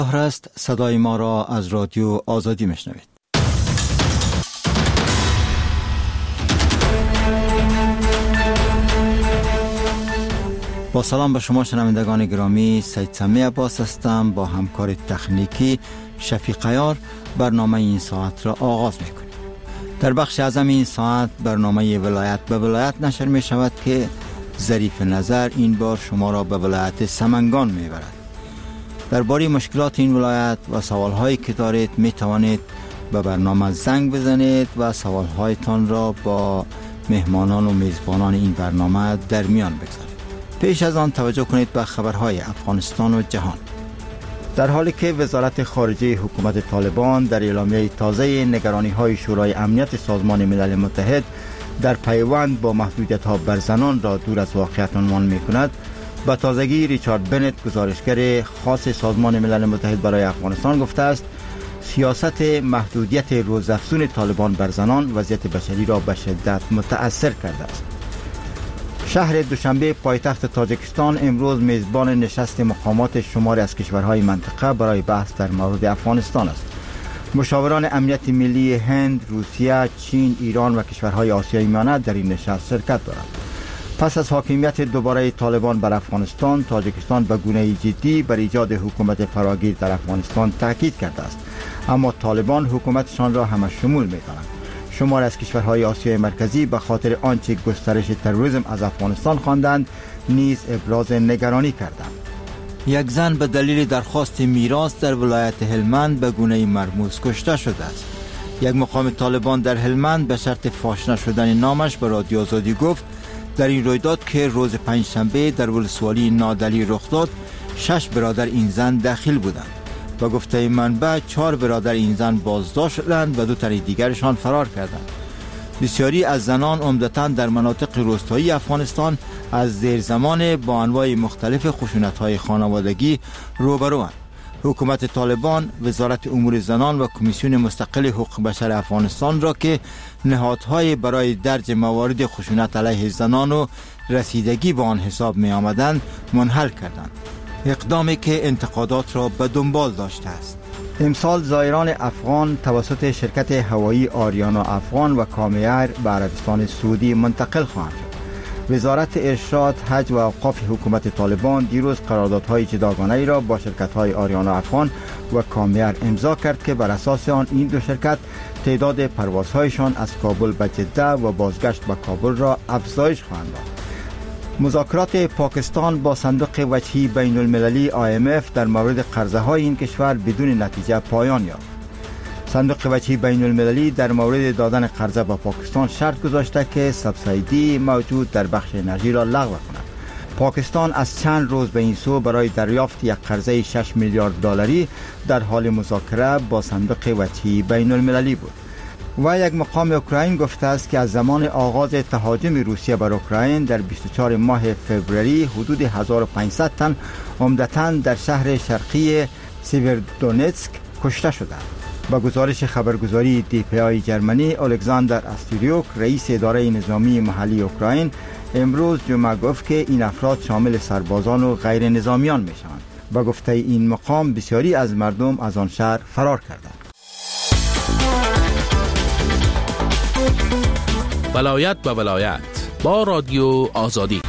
است صدای ما را از رادیو آزادی میشنوید. با سلام به شما شنوندگان گرامی، سید سمی عباس هستم. با همکار تکنیکی شفیق عیار برنامه این ساعت را آغاز میکنیم. در بخش اعظم این ساعت برنامه ولایت به ولایت نشر می شود که ظریف نظر این بار شما را به ولایت سمنگان می برد. درباره مشکلات این ولایت و سوالهایی که دارید می توانید به برنامه زنگ بزنید و سوالهایتان را با مهمانان و میزبانان این برنامه در میان بگذارید. پیش از آن توجه کنید به خبرهای افغانستان و جهان. در حالی که وزارت خارجه حکومت طالبان در اعلامیه تازه نگرانی‌های شورای امنیت سازمان ملل متحد در پیوند با محدودیت‌ها بر زنان را دور از واقعیت عنوان می‌کند، به تازگی ریچارد بنت گزارشگر خاص سازمان ملل متحد برای افغانستان گفته است سیاست محدودیت روزافزون طالبان بر زنان وضعیت بشری را به شدت متأثر کرده است. شهر دوشنبه پایتخت تاجیکستان امروز میزبان نشست مقامات شماری از کشورهای منطقه برای بحث در مورد افغانستان است. مشاوران امنیت ملی هند، روسیه، چین، ایران و کشورهای آسیای میانه در این نشست شرکت دارند. پس از حاکمیت دوباره طالبان بر افغانستان، تاجیکستان به گونه جدی بر ایجاد حکومت فراگیر در افغانستان تاکید کرده است، اما طالبان حکومتشان را همشمول می‌دانند. شمار از کشورهای آسیای مرکزی به خاطر آنچه گسترش تروریسم از افغانستان خواندند نیز ابراز نگرانی کردند. یک زن به دلیل درخواست میراث در ولایت هلمند به گونه مرموز کشته شده است. یک مقام طالبان در هلمند به شرط فاش نشدن نامش به رادیو آزادی گفت در این رویداد که روز پنجشنبه در ولسوالی نادلی رخ داد 6 برادر این زن داخل بودند. با گفته منبع 4 برادر این زن بازداشت شدند و 2 تن دیگرشان فرار کردند. بسیاری از زنان عمدتاً در مناطق روستایی افغانستان از دیر زمان با انواع مختلف خشونت‌های خانوادگی روبروند. حکومت طالبان، وزارت امور زنان و کمیسیون مستقل حقوق بشر افغانستان را که نهادهای برای درج موارد خشونت علیه زنان و رسیدگی به آن حساب می آمدند منحل کردند، اقدامی که انتقادات را به دنبال داشته است. امسال زائران افغان توسط شرکت هوایی آریانا افغان و کامیار به عربستان سعودی منتقل خواهند شد. وزارت ارشاد، حج و اوقاف حکومت طالبان دیروز قراردادهای جداگانه‌ای را با شرکت‌های آریانا افغان و کامیار امضا کرد که بر اساس آن این دو شرکت تعداد پروازهایشان از کابل به جده و بازگشت به کابل را افزایش خواهند داد. مذاکرات پاکستان با صندوق وجهی بین المللی IMF در مورد قرضه‌های این کشور بدون نتیجه پایان یافت. صندوق وجهی بین المللی در مورد دادن قرضه به پاکستان شرط گذاشته که سبسیدی موجود در بخش انرژی را لغو کند. پاکستان از چند روز به این سو برای دریافت یک قرضه 6 میلیارد دلاری در حال مذاکره با صندوق وجهی بین المللی بود. و یک مقام اوکراین گفته است که از زمان آغاز تهاجم روسیه بر اوکراین در 24 ماه فوریه حدود 1500 تن عمدتاً در شهر شرقی سیوردونتسک کشته شدند. با گزارش خبرگزاری DPI جرمنی، الکساندر استریوک رئیس اداره نظامی محلی اوکراین امروز جمعه گفت که این افراد شامل سربازان و غیر نظامیان می شوند. با گفته این مقام بسیاری از مردم از آن شهر فرار کردند. ولایت به ولایت با رادیو آزادی.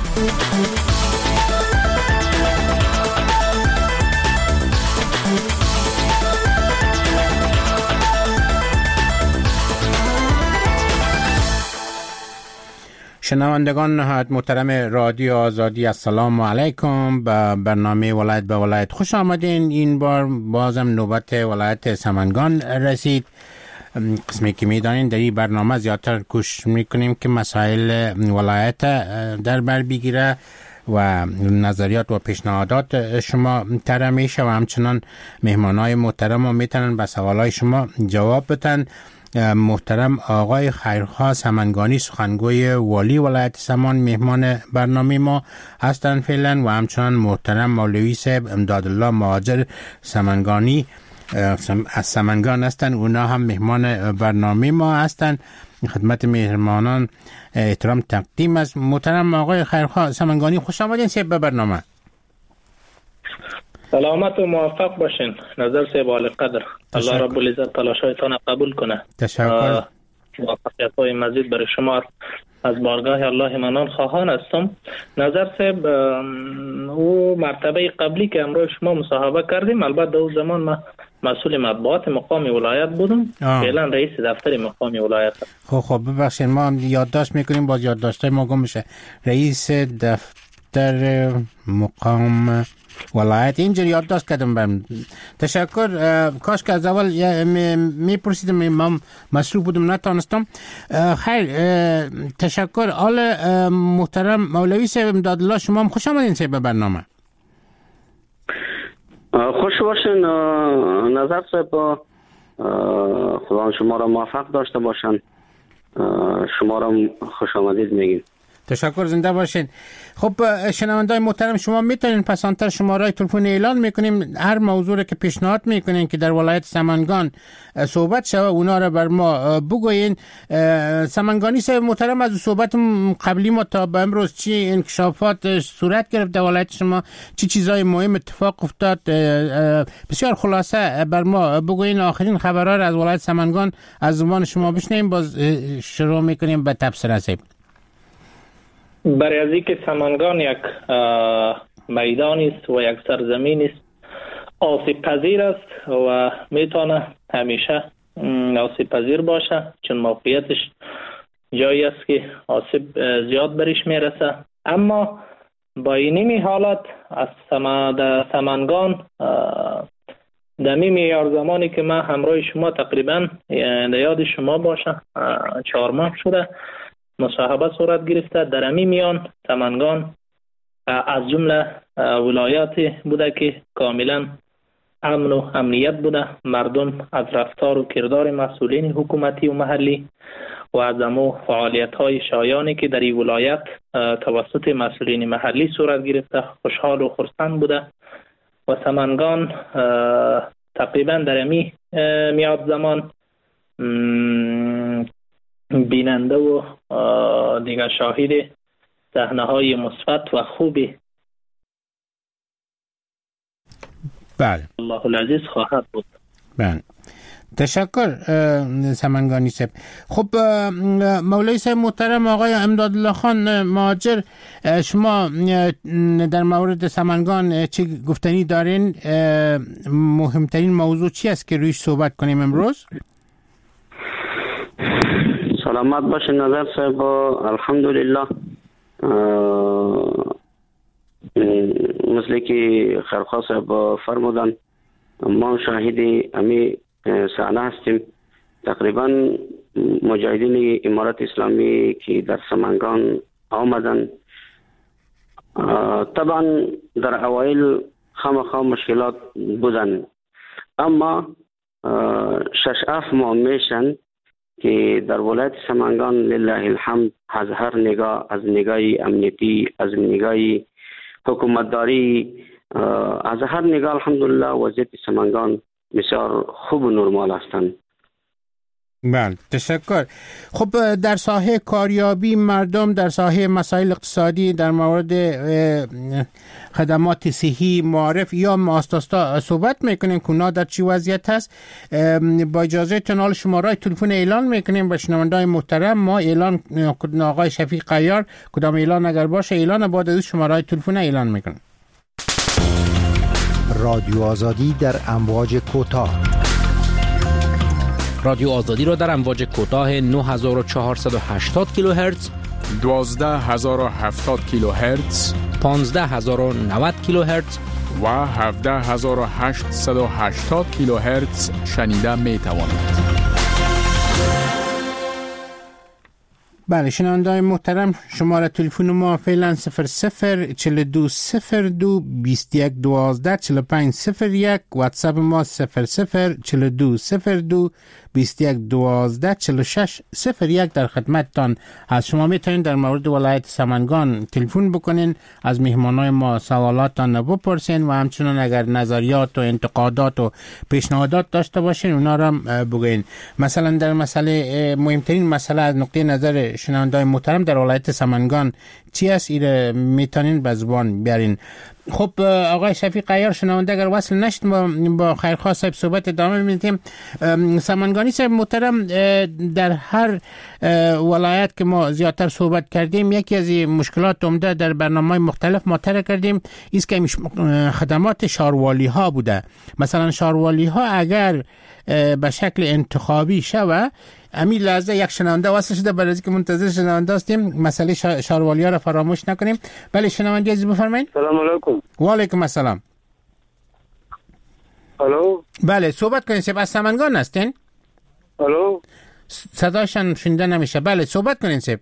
شنوندگان نهایت محترم رادیو آزادی، السلام علیکم. به برنامه ولایت به ولایت خوش آمدین. این بار بازم نوبت ولایت سمنگان رسید. قسمی که میدانین در این برنامه زیادتر کوشش میکنیم که مسائل ولایت در بر بگیره و نظریات و پیشنهادات شما طرح میشه و همچنان مهمانای محترم هم میتونن به سوالای شما جواب بدن. محترم آقای خیرخواه سمنگانی، سخنگوی والی ولایت سمان، مهمان برنامه ما هستند فعلا و همچنان محترم مولوی صاحب امدادالله مهاجر سمنگانی از سمنگان هستند، اونا هم مهمان برنامه ما هستند. خدمت مهمانان احترام تقدیم است. محترم آقای خیرخواه سمنگانی، خوش آمدین به برنامه. سلامت و موفق باشین نظر صاحب عالی قدر. الله رب العزت تلاشایتان قبول کنه. تشکر. موفقیت های مزید برای شما از بارگاه الله منان خواهان هستم. نظر صاحب او مرتبه قبلی که امروز شما مصاحبه کردیم، البته در اون زمان ما مسئول مطبوعات مقام ولایت بودم، فعلا رئیس دفتر مقام ولایت. خب ببخشید ما یادداشت میکنیم، باز یادداشت ما گم میشه. رئیس دفتر مقام ولایت اینجا یادداشت کردم برم. تشکر. کاش که از اول میپرسیدم، من مصروف بودم نتانستم. خیر تشکر. آل محترم مولوی صاحب امدادالله، شما هم خوش آمدین صاحب برنامه. خوش باشین نظر صاحب، خدا شما را موفق داشته باشن. شما را خوش آمدید میگیم. تشکر، زنده باشین. خب شنوندای محترم، شما میتونین پسانتر شماره تلفن اعلان میکنیم، هر موضوعی که پیشنهاد میکنین که در ولایت سمنگان صحبت شوه اونا را بر ما بگوین. سمنگانی صاحب محترم، از صحبت قبلی ما تا به امروز چی انکشافات صورت گرفت در ولایت شما؟ چی چیزای مهم اتفاق افتاد؟ بسیار خلاصه بر ما بگوین. آخرین خبرها را از ولایت سمنگان از زبان شما بشنویم، باز شروع میکنیم به تبصره صاحب. برای از اینکه سمنگان یک میدانی است و یک سرزمین است آسیب پذیر است و میتونه همیشه آسیب پذیر باشه، چون موقعیتش جایی است که آسیب زیاد برش میرسه. اما با اینمی حالت از سمنگان دمی میار زمانی که من همراه شما تقریبا یاد شما باشه 4 ماه شده مصاحبه صورت گرفته. در امی میان سمنگان از جمله ولایاتی بوده که کاملا امن و امنیت بوده، مردم از رفتار و کردار مسئولین حکومتی و محلی و از امو فعالیت های شایانی که در این ولایت توسط مسئولین محلی صورت گرفته خوشحال و خرسند بوده و سمنگان تقریبا در امی میاد زمان بیننده و دیگر شاهد صحنه های مثبت و خوبی بله الله العزیز خواهد بود. بله تشکر سمنگانی صاحب. خب مولوی صاحب محترم، آقای امدادالله خان مهاجر، شما در مورد سمنگان چی گفتنی دارین؟ مهمترین موضوع چی است که رویش صحبت کنیم امروز؟ سلامت باشین نظر صاحب. الحمدلله مثل که خیرخواه صاحب فرمودن ما شاهد امی صحنه هستیم. تقریبا مجاهدین امارت اسلامی که در سمنگان آمدن، طبعا در اوایل خامخا مشکلات بودن، اما 6 ماه میشن که در ولایت سمنگان لله الحمد از هر نگاه، از نگاه امنیتی، از نگاه حکومتداری، از هر نگاه الحمدلله وضعیت سمنگان بسیار خوب و نرمال هستند. بله تشکر. خب در ساحه کاریابی مردم، در ساحه مسائل اقتصادی، در مورد خدمات صحی، معارف یا مؤسسات صحبت میکنیم که اونا در چی وضعیت هست. با اجازه تنال شماره تلفن اعلان میکنیم به شنوندای محترم. ما اعلان آقای شفیق قیار کدام اعلان اگر باشه اعلان بعد از شماره تلفن اعلان میکنیم. رادیو آزادی در امواج کوتاه. رادیو آزادی را در امواج کوتاه 9480 کیلوهرتز، 12070 کیلوهرتز، 15090 کیلوهرتز و 17880 کیلوهرتز شنیده می توانید. بله شنونده‌های محترم، شماره تلفن ما فعلا 004202 2112 4501، واتساپ ما 004202 2112 4601 در خدمتتان از شما. میتونید در مورد ولایت سمنگان تلفن بکنین، از مهمانای ما سوالاتان بپرسین و همچنان اگر نظریات و انتقادات و پیشنهادات داشته باشین اونا را بگوین. مثلا در مسئله مهمترین مسئله از نقطه نظر شنونده‌های محترم در ولایت سمنگان چی است ایره میتونین به زبان بیارین. خب آقای شفیق عیار شنونده اگر وصل نشد با خیرخواه صاحب صحبت ادامه میدیم. سمنگانی صاحب محترم، در هر ولایت که ما زیادتر صحبت کردیم یکی از مشکلات عمده در برنامه‌های مختلف مطرح کردیم است که خدمات شاروالی ها بوده. مثلا شاروالی ها اگر به شکل انتخابی شوه، همین لحظه یک شنونده واسه شده، برای اینکه منتظر شنونده هستیم مسئله شاروالی ها را فراموش نکنیم. بله شنونده عزیز بفرمایید. سلام علیکم. و علیکم السلام. الو. بله صحبت کنید. سب از سمنگان هستین؟ الو. صداشان شنیده نمیشه. بله صحبت کنید سب.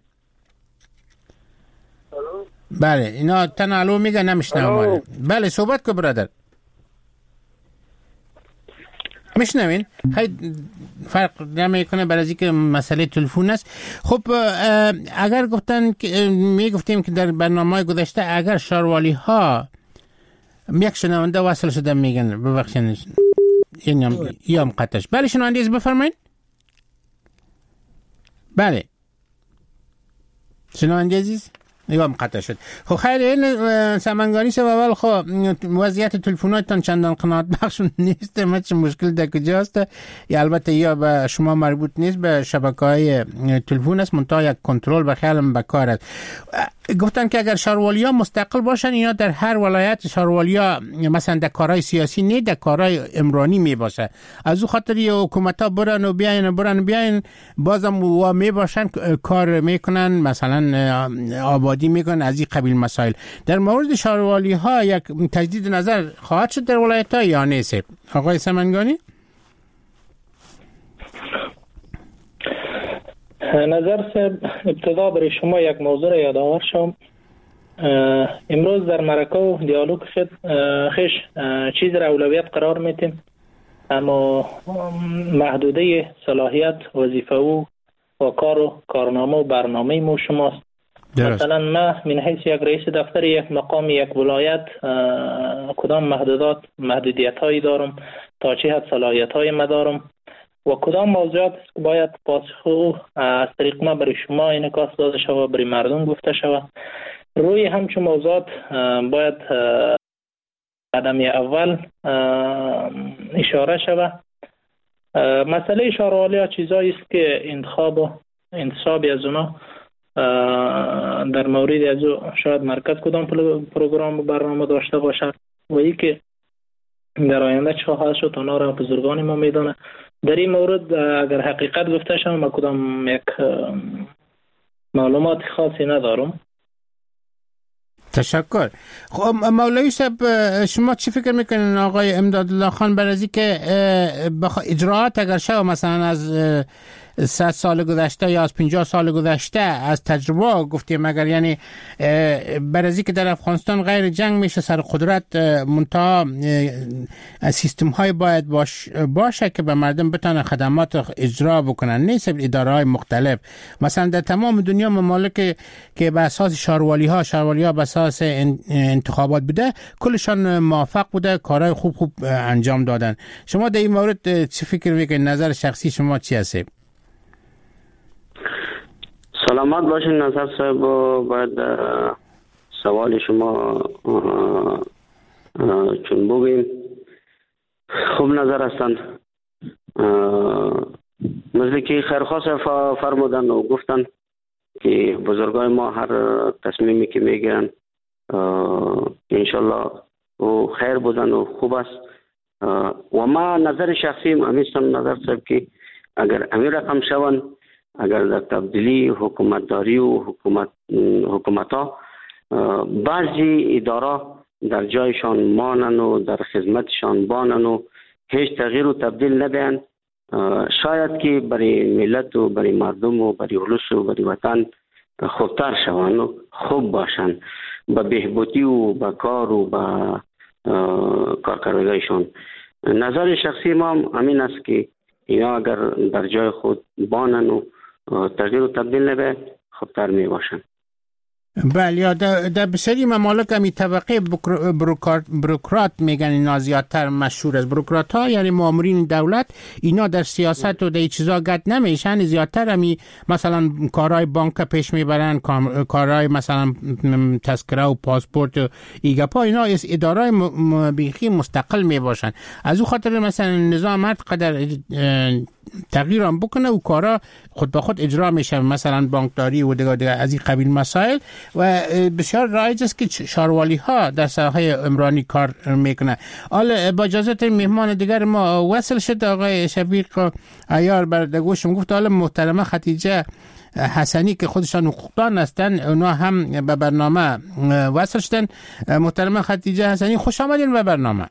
الو. بله اینا تن الو میگه نمیشنوم. بله صحبت کن برادر. میشنوین؟ خیلی فرق نمیکنه برای اینکه مسئله تلفن است. خب اگر میگفتیم که در برنامه گذشته اگر شاروالی ها یک شنونده وصل شده میگن ببخشید یام قطعش. بله شنونده از بفرمایید. بله شنونده عزیز یام قطع شد. خب خیر این سمنگانی سه اول خب وضعیت تلفناتتان چندان قناعت بخش نیست. چه مشکل در کجاست؟ یا البته یا به شما مربوط نیست، به شبکه‌های تلفن است، منتها یک کنترل به خیالم به کار است. گفتن که اگر شاروالی‌ها مستقل باشن، اینا در هر ولایت شاروالی‌ها مثلا در کارهای سیاسی نه، در کارهای عمرانی می باشه. از او خاطر حکومت‌ها برن و بیاین بازم و می باشن کار میکنن، مثلا آبادی میکنن از این قبیل مسائل. در مورد شاروالی‌ها یک تجدید نظر خواهد شد در ولایت‌ها یا نه آقای سمنگانی؟ نظر صاحب ابتدا برای شما یک موضوع یادآور شم. امروز در مرکه و دیالوگ خیش چیز را اولویت قرار میتیم، اما محدوده صلاحیت وظیفه و کار و کارنامه و برنامه مو شماست. مثلا ما من حیث یک رئیس دفتر یک مقام یک ولایت کدام محدودیت هایی دارم، تا چه حد صلاحیت های ما دارم و کدام موضوعات که باید پاسخ از طریق ما برای شما انعکاس داده شود، برای مردم گفته شود. روی همچون موضوعات باید قدم اول اشاره شود. مسئله شاروالی ها چیزایی است که انتصابی از اونا در مورد از شاید مرکز کدام پروگرام و برنامه داشته باشد و ای که در آینده چه خواهد شد اونا را بزرگان ما میدانه. در این مورد اگر حقیقت گفته شد ما کدام یک معلومات خاصی ندارم. تشکر. خب مولوی صاحب شما چی فکر میکنین آقای امدادالله خان برای اینکه اجراعات اگر شد مثلا از 100 سال گذشته یا از 50 سال گذشته از تجربه گفتیم، اگر یعنی برای اینکه در افغانستان غیر جنگ میشه سر قدرت، منتها سیستم های باید باشه که به مردم بتونن خدمات اجرا بکنن، نیست اداره های مختلف. مثلا در تمام دنیا ممالک که به اساس شاروالی ها به اساس انتخابات بوده کلشان موفق بوده، کارهای خوب انجام دادن. شما در این مورد چی فکر میکنید؟ نظر شخصی شما چی هست؟ سلامت باشین نظر صاحب. باید سوال شما چون بگیم خوب نظر هستند. مثل که خیرخواست فرمودن و گفتن که بزرگای ما هر تصمیمی که میگیرن انشالله و خیر بودن و خوب است. و ما نظر شخصی همیستم نظر صاحب که اگر امیر رقم شون، اگر در تبدیلی حکومتداری و حکومت ها بعضی اداره در جایشان مانن و در خدمتشان بانن و هیچ تغییر و تبدیل ندهن، شاید که برای ملت و برای مردم و برای ولس و برای وطن خوبتر شوند و خوب باشند به بهبودی و به کار و به کارکردگیشان. نظر شخصی ما همین است که اینا اگر در جای خود بانن و تغییر و تبدیل نبه خوبتر می باشن. بله، در بسیاری ممالک همی طبقه بروکرات میگن اینا زیادتر مشهور است. بروکرات ها یعنی مامورین دولت، اینا در سیاست و در چیزا گد نمیشن، زیادتر همی مثلا کارهای بانک پیش میبرن، کارهای مثلا تذکره و پاسپورت و ایگپا، اینا ادارای بیخی مستقل میباشن. از او خاطر مثلا نظام هر قدر تغییر هم بکنه و کارا خود به خود اجرا میشه، مثلا بانکداری و دیگر از این قبیل مسائل. و بسیار رایج است که شاروالی ها در ساحه عمرانی کار میکنه. حالا با اجازه مهمان دیگر ما وصل شد آقای شفیق عیار بر گوشم گفت حالا محترمه خدیجه حسنی که خودشان حقوقدان هستن اونا هم به برنامه وصل شدن. محترمه خدیجه حسنی خوش آمدین به برنامه.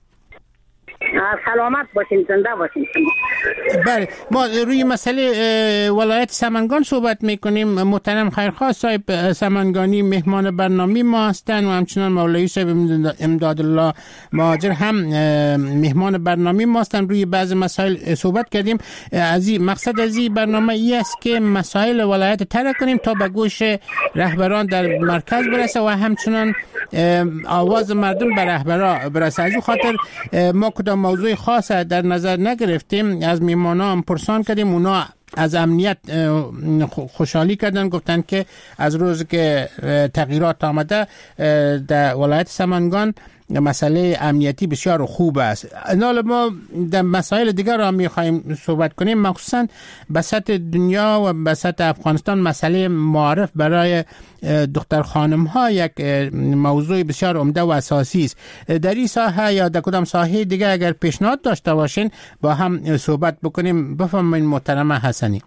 سلامت باشین، زنده باشین. بله، ما روی مسئله ولایت سمنگان صحبت میکنیم. محترم خیرخواه صاحب سمنگانی مهمان برنامه ما هستن و همچنان مولوی صاحب امدادالله مهاجر هم مهمان برنامه ما هستن. روی بعض مسائل صحبت کردیم. مقصد از این برنامه ای است که مسائل ولایت طرح کنیم تا به گوش رهبران در مرکز برسه و همچنان آواز مردم به رهبران برسه. از این خاطر ما کدام موضوع خاص در نظر نگرفتیم، از میمانا هم پرسان کردیم. اونا از امنیت خوشحالی کردن، گفتن که از روز که تغییرات آمده در ولایت سمنگان مسئله امنیتی بسیار خوب است. حالا ما در مسائل دیگر را می‌خوایم صحبت کنیم، مخصوصا به سطح دنیا و به سطح افغانستان مسئله معارف برای دختر خانم ها یک موضوع بسیار عمده و اساسی است. در این ساحه یا در کدام ساحه دیگر اگر پیشنهاد داشته باشین با هم صحبت بکنیم. بفرمایید محترمه حسنی.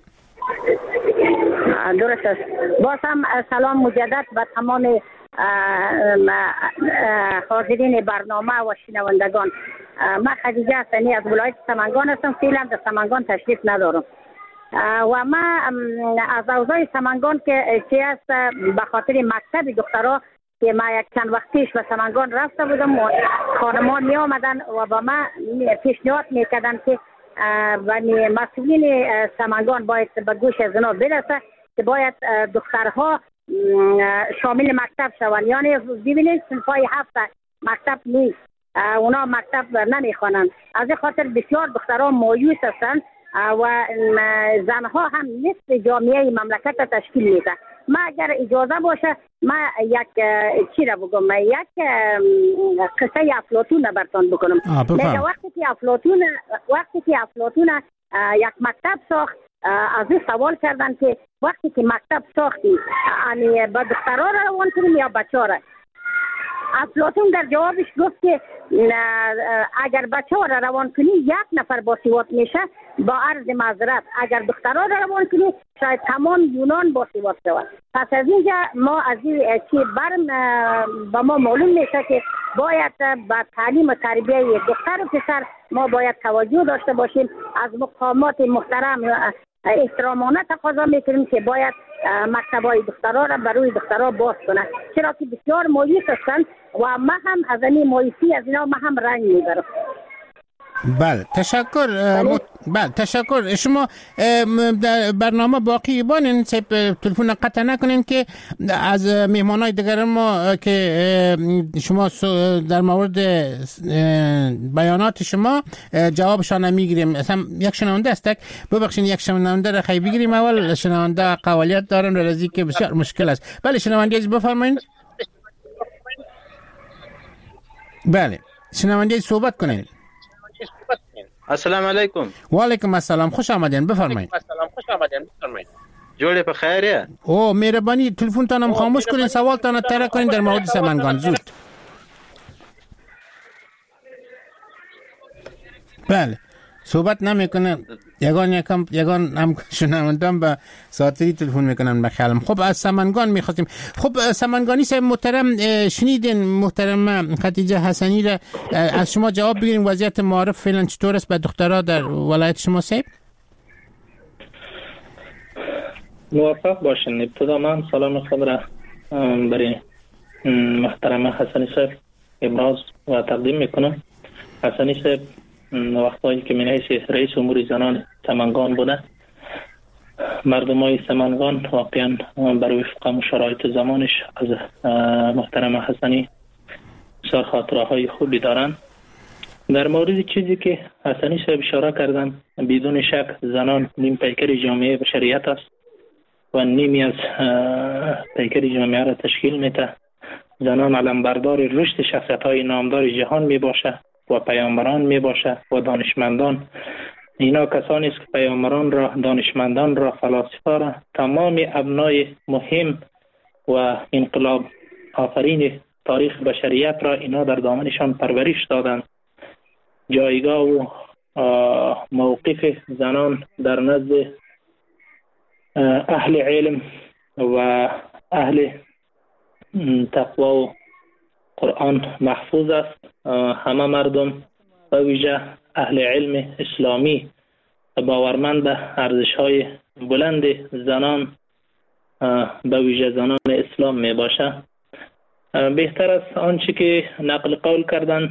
درست است. باز هم سلام مجدد به تمام حاضرین برنامه و شنوندگان. من خدیجه حسنی از ولایت سمنگان هستم. فعلا در سمنگان تشریف ندارم و من از اوضاع سمنگان که چی است به خاطر مکتب دخترها که من یک چند وقت پیش به سمنگان رفته بودم و خانمان می آمدن و با من پیشنهاد میکردن که مسئولین سمنگان باید به گوش از اونا برسه که باید دخترها شامل مکتب شوند. یعنی ببینید صنفای 7 مکتب نیست، اونا مکتب نمیخوانند. از این خاطر بسیار دخترها مایوس هستند و زنها هم نصف جامعه مملکت تشکیل میده. ما اگر اجازه باشه ما یک چی را بگم، یک قصه افلاطون را براتون بکنم. وقتی که افلاطون یک مکتب ساخت، از این سوال کردن که وقتی که مکتب ساختی یعنی با دخترها را روان کنیم یا بچه ها را؟ افلاطون در جوابش گفت که اگر بچه ها را روان کنی یک نفر باسواد میشه، با عرض معذرت اگر دخترها را روان کنی شاید تمام یونان باسواد شود. پس از اینجا ما از این که با ما معلوم میشه که باید با تعلیم و تربیه دختر و پسر ما باید توجه داشته باشیم. از مقامات محترم احترامانه تقاضا میکنیم که باید مکتبای دخترها را برای دخترها باز کنند، چرا که بسیار مایوس هستند و ما هم از این مایوسی از اینا ما هم رنج میبرم. بله تشکر. بله تشکر. شما در برنامه باقی بانین، تلفن قطع نکنین که از مهمانای دیگر ما که شما در مورد بیانات شما جوابشان میگیریم. مثلا یک شنونده است، ببخشید یک شنونده را خیلی بگیریم. اول شنونده قوالیت دارن و رزی که بسیار مشکل است. بله شنونده بفرمایید. بله شنونده صحبت کنین. السلام علیکم. و علیکم السلام. خوش آمدین. بفرمایید. جوړه په خیریه. او مهربانی تلفن تانم خاموش کنین، سوال تان طرح کنین در مورد سمنگان زود. بله صحبت نمیکنه. یگان هم شنوندم به ساعتی تلفن میکنن به خیالم. خب از سمنگان میخواستیم. خب سمنگانی صاحب محترم شنیدین محترم خدیجه حسنی را، از شما جواب بگیریم وضعیت معارف فعلا چطور است به دخترها در ولایت شما صاحب؟ موفق باشین. ابتدا من سلام خود را برای محترم حسنی صاحب ابراز و تقدیم میکنم. حسنی صاحب وقتایی که من رئیس امور زنان سمنگان بوده مردمای سمنگان واقعا بر وفق شرایط زمانش از محترم حسنی بسیار خاطره های خوبی دارن. در مورد چیزی که حسنی صاحب اشاره کردن، بدون شک زنان نیم پیکر جامعه بشریت است و نیمی از پیکر جامعه را تشکیل میده. زنان علمبردار رشد شخصیت های نامدار جهان می باشه و پیامبران می باشه و دانشمندان. اینا کسانی است که پیامبران را، دانشمندان را، فلاسفه را، تمام ابنای مهم و انقلاب آفرین تاریخ بشریت را اینا در دامنشان پرورش دادند. جایگاه و موقف زنان در نزد اهل علم و اهل تقوا و قرآن محفوظ است. همه مردم و ویژه اهل علم اسلامی باورمند به ارزش‌های بلند زنان به ویژه زنان اسلام می باشه. بهتر از آنچه که نقل قول کردن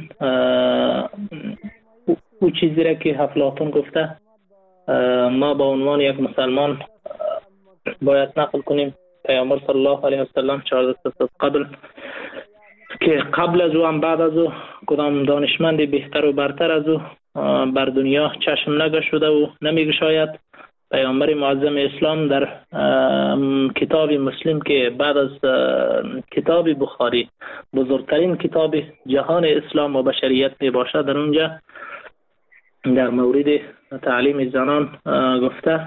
او چیزی را که افلاطون گفته ما به عنوان یک مسلمان باید نقل کنیم. پیامبر صلی الله علیه و سلم 14 سال قبل که قبل از او هم بعد از او کدام دانشمند بهتر و برتر از او بر دنیا چشم نگشوده و نمیگشاید. پیامبر معظم اسلام در کتاب مسلم که بعد از کتاب بخاری بزرگترین کتاب جهان اسلام و بشریت می باشد، در اونجا در مورد تعلیم زنان گفته،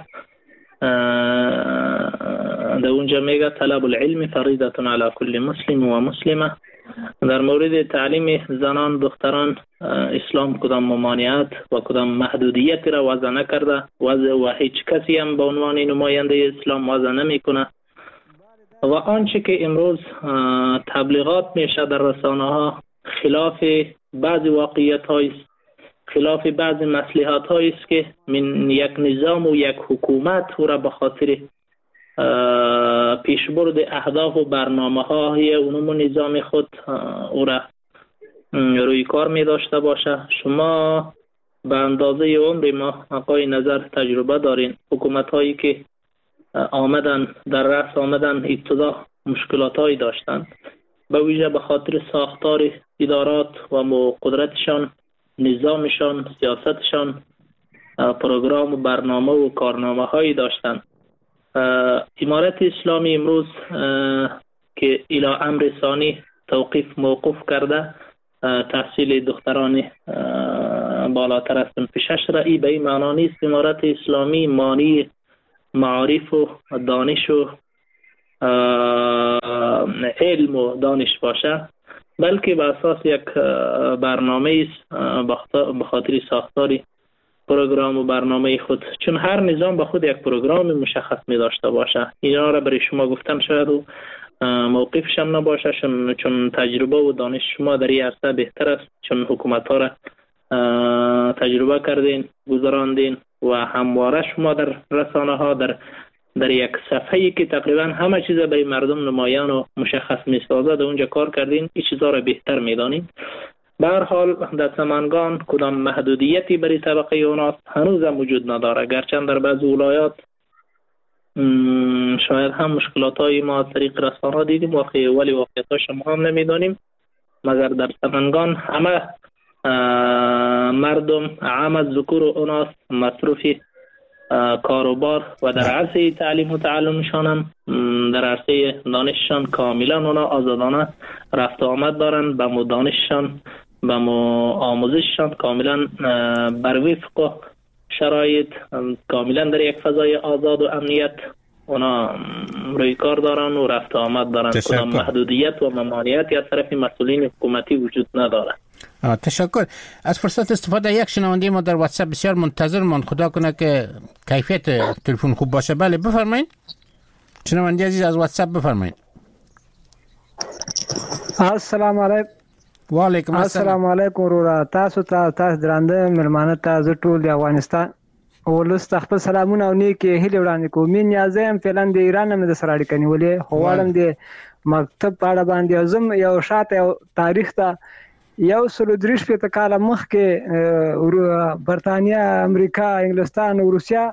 در اونجا میگه طلب العلم فریضة علی کل مسلم و مسلمه. در مورد تعلیم زنان دختران اسلام کدام ممانعت و کدام محدودیت را وضع نکرده و هیچ کسی هم به عنوان نماینده اسلام وضع نمیکنه. و آنچه که امروز تبلیغات میشه در رسانه ها خلاف بعضی واقعیت هایی، خلاف بعضی مصلحت هایی است که من یک نظام و یک حکومت او را به خاطر پیشبرد اهداف و برنامه های اونم نظام خود او را روی کار می داشته باشه. شما به اندازه عمر ما آقای نظر تجربه دارین. حکومت هایی که آمدن در رأس آمدن ابتدا مشکلات هایی داشتن، به ویژه به خاطر ساختار ادارات و قدرتشان، نظامشان، سیاستشان، پروگرام و برنامه و کارنامه هایی داشتن. امارت اسلامی امروز که الی امر ثانی موقوف کرده تحصیل دختران بالاتر از صنف 6 را، ای به این معنا نیست امارت اسلامی مانی معارف و دانش و علم و دانش باشه، بلکه به اساس یک برنامه است به خاطر ساختاری پروگرام و برنامه خود. چون هر نظام به خود یک پروگرام مشخص می داشته باشه. اینا را برای شما گفتم شاید و موقفش هم نباشه، چون تجربه و دانش شما در این عرصه بهتر است، چون حکومت ها را تجربه کردین، گذراندین و همواره شما در رسانه ها در یک صفحه‌ای که تقریبا همه چیز برای مردم نمایان و مشخص می سازد اونجا کار کردین، این چیزها را بهتر می دانین. به هر حال در سمنگان کدام محدودیتی برای طبقه اوناست هنوز هم وجود نداره، گرچه در بعض ولایات شاید هم مشکلات های ما از طریق رسانه دیدیم ولی واقعیت ها شما هم نمیدانیم. مگر در سمنگان همه مردم عام از ذکور اوناست مصروف کاروبار و در عرصه تعلیم و تعلمشان هم در عرصه دانششان کاملا اونا آزادانه رفت آمد دارن، به مو دانششان به مو آموزششان کاملا بر وفق شرایط، کاملا در یک فضای آزاد و امنیت اونا روی کار دارن و رفت آمد دارن. کدام محدودیت و ممانعتی از طرف مسئولین حکومتی وجود نداره. تشکر. از فرصت استفاده یک شنونده ما در واتساپ بسیار منتظر ماند، خدا کنه که کیفیت تلفن خوب باشه. بله بفرمایید شنونده عزیز، از واتساپ بفرمایید. السلام علیکم. و علیکم السلام علیکم ورور. تاسو درنده ملمانه تاسو ټول د افغانستان ولست خپل سلامونه او نیکی هیله وړاندې کوم. مين یازم فعلا د ایران هم د سره اړیکه نیولې، هوالم د مکتب په اړه باندې ازم یو شاته یو تاریخ ته یو سلو دریش په کال مخکې برتانیا، امریکا، انګلستان او روسیا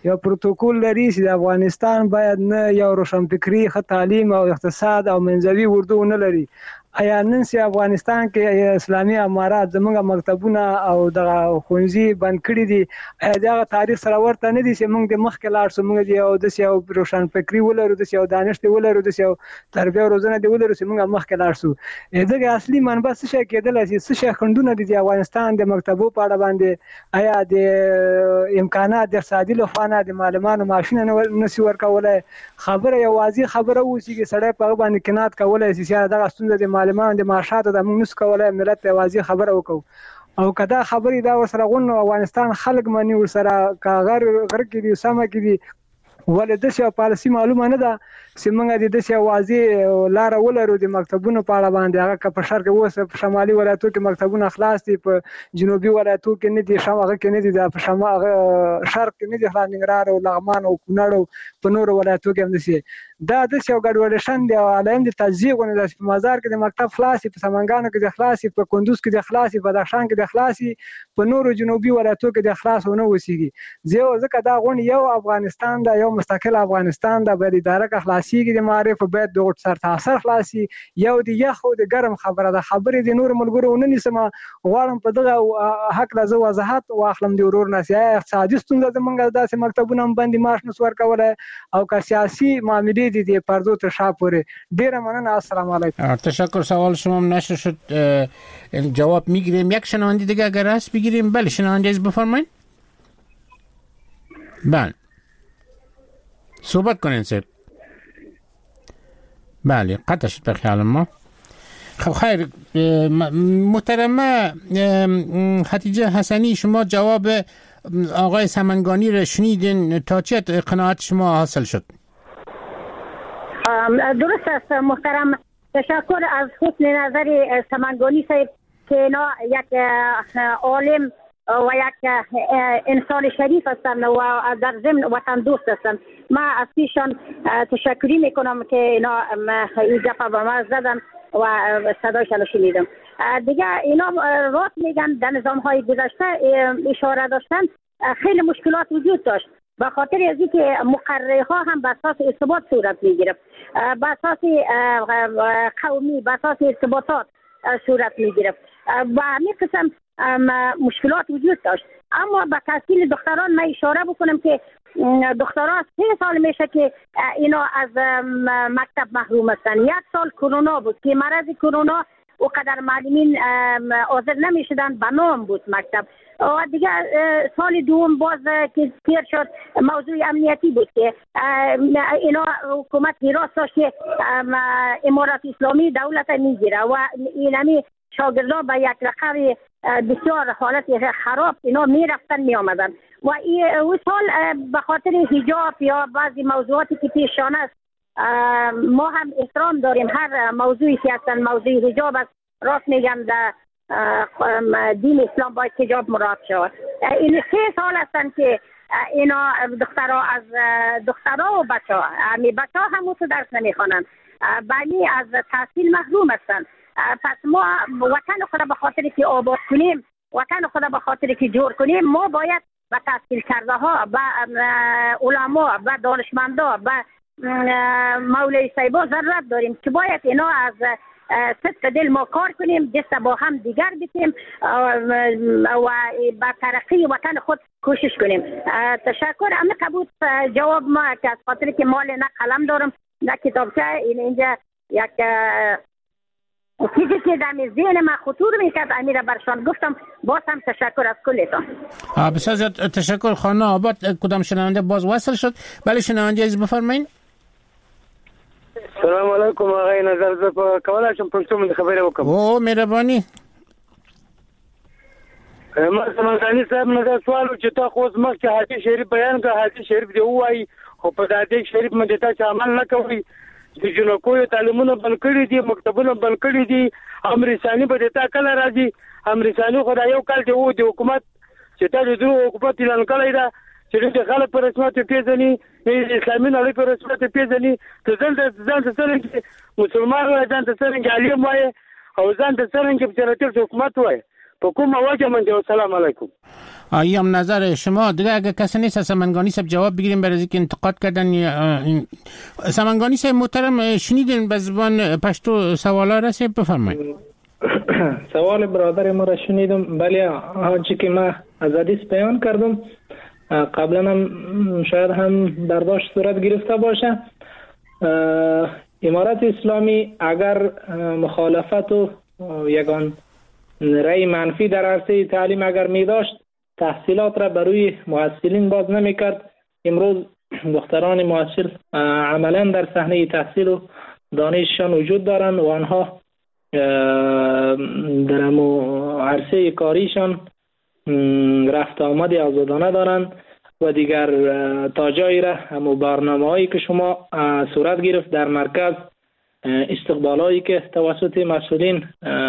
یو پروتوکول لري چې د افغانستان باید نه یو روشنفکري، ښه تعلیم او اقتصاد او منځوي اردو نه لري. آیا نن چې افغانستان کې اسلامي امارات زموږ مکتبونه او د ښوونځي بند کړي دي، آیا دغه تاریخ سره ورته نه دي چې موږ د مخکې لاړ شو، موږ د داسې یو روښانفکري ولرو، داسې یو دانش دی ولرو، داسې یو تربیه او روزنه دی ولرو چې موږ مخکې لاړ شو. دغه اصلي منبع څه شی کېدلی شي، څه شی خنډونه دي د افغانستان د مکتبو په اړه باندې؟ آیا د امکانات د اقتصادي لخوا نه د معلمانو معاشونه نه شي ورکولی؟ خبره یو واضح خبره اوسي چې سړی په هغه باندې قناعت کولی شي چې دغه ستونزه د معلمانو د معاشاتو د موږ نشو کولی ملت ته واضح خبره وکړو. او کدا خبرې دا ورسره غون افغانستان خلک مني ورسره کاغر غر کې دي سمه کې دي، ولې د څه پالیسي معلومه نه ده چې موږ د څه واضح لار ولرو د مکتبونو په اړه باندې. هغه که په شرق اوس په شمالي ولایتو کې مکتبونه خلاص دي، په جنوبي ولایتو کې نه دي، شمال کې نه دي، په شمال شرق کې نه دي، خلاص ننګرهار او لغمان او کونړ او په نور ولایتو کې هم دي. دا د څه ګډوډ شند دی او علم د تجزیه غونډه د مزار کې د مکتب خلاصي، په سمنګانو کې د خلاصي، په کندوز کې د خلاصي، په بدخشان کې د خلاصي، په نورو جنوبي ولایتو کې د خلاصونه وسیږي. ځکه دا غونډه یو افغانستان دا یو مستقل افغانستان دا به اداره کې خلاصي کې د معرف باید د غټ سر تاثیر خلاصي. یو د یخ او د ګرم خبره ده، خبرې د نور ملګرو نه نیسم، غواړم په دغه حق لازم وضاحت واخلم د ورور نسیا اقتصادي ستونزه زمونږ داسې مکتبونه هم باندې معاش نس ورکولای او که سیاسي معاملې دي پردو ته شا پوره. ډیره مننه. السلام علیکم. تشکر. سوال شما نشر شد، جواب میگیریم. یک شنونده دیگه اگر هست بگیریم. بله شنونده از بفرمایید. بله صحبت کنین سر. بله قطع شد بخیال ما. خب خیر محترمه خدیجه حسنی، شما جواب آقای سمنگانی را شنیدین، تا چه قناعت شما حاصل شد؟ درست است محترم. تشکر از حسن نظر سمنگانی صاحب که اینا یک عالم و یک انسان شریف هستند و در ضمن وطن دوست هستند. من از پیشان تشکری میکنم که اینا این دفعه به ما زدن و صدایشان رو شنیدم. دیگه اینا راست میگن، در نظام های گذشته اشاره داشتن خیلی مشکلات وجود داشت، به خاطر از اینکه مقرره ها هم به اساس ارتباط صورت میگرفت، به اساس قومی، به اساس ارتباطات صورت میگرفت و همین قسم مشکلات وجود داشت. اما به تحصیل دختران من اشاره بکنم که دختران 3 سال میشه که اینا از مکتب محروم هستن. 1 سال کرونا بود که مرض کرونا و قدر معلمین حاضر نمیشدن، به نام بود مکتب. و دیگه سال دوم باز که تیر شد موضوع امنیتی بود که اینا حکومت حراس داشت که امارات اسلامی دولت میگیره و اینمی شاگردان به یک رقم بسیار حالت خراب اینا میرفتن میآمدن و این سال به خاطر حجاب یا بعضی موضوعاتی که پیشان است ما هم احترام داریم. هر موضوعی که هستن موضوع حجاب است، راست میگم در دین اسلام باید حجاب مراعات شود. این 3 سال هستن که اینا دخترها از دخترها و بچه‌ها بچه‌ها هم تو درس نمیخوانند، بلی از تحصیل محروم هستن. پس ما وطن خود به خاطر که آباد کنیم، وطن خود به خاطر که جور کنیم، ما باید به تحصیل کرده ها، به علما، به دانشمندا، به مولای صاحبا ضرورت داریم که باید اینا از صدق دل ما کار کنیم، دست با هم دیگر بتیم و به ترقی وطن خود کوشش کنیم. تشکر. اما کبوت جواب ما که از خاطر که مال نه قلم دارم نه کتابچه، اینجا یک چیزی که در ذهن من خطور میکرد امیر برشان گفتم. باز هم تشکر از کلتان. بسیار زیاد تشکر. خانه آباد کدام شنونده باز وصل شد؟ بله شنونده عزیز بفرمایید. سلام علیکم آقای نظر، زه کولای شم پښتو باندې خبرې وکړم؟ او مهرباني. ما سمنګانی صاحب نه سوال چې تا خو مخکې حدیث شریف بیان کړ، حدیث شریف دی وایي خو په حدیث شریف باندې تاسو عمل نه کوئ. د جنکو تعلیمونه بند کړي دي، مکتبونه بند کړي دي. امر ثاني به تا کله راځي؟ امر ثاني خو دا یو کال دی و د حکومت چې تا د حکومت اعلان کړی دا چې د خلک په رسمیت پیژني، د اسلامي نړۍ په رسمیت پیژني. ته ځان ته څرنګه مسلمان وایې، ځان ته څرنګه عالم وایې او ځان ته څرنګه بچراتر حکومت وایې. په کومه وجه من دی. السلام علیکم. ایام نظر شما دیگه اگه کسی نیست از سمنگانی صاحب جواب بگیریم برای اینکه انتقاد کردن. سمنگانی صاحب محترم شنیدین به زبان پشتو سوالا رسید؟ بفرمایید. سوال برادر ما را شنیدم. بله آنچه که ما از حدیث بیان کردم قبلا هم شاید هم برداشت صورت گرفته باشه. امارت اسلامی اگر مخالفت و یگان رأی منفی در عرصه تعلیم اگر می داشت تحصیلات را بروی محصلین باز نمی کرد. امروز دختران محصل عملا در صحنه تحصیل و دانششان وجود دارند و آنها در عرصه کاریشان رفت آمد آزادانه دارند و دیگر تا جایی را همو برنامه هایی که شما صورت گرفت در مرکز، استقبال هایی که توسط مسئولین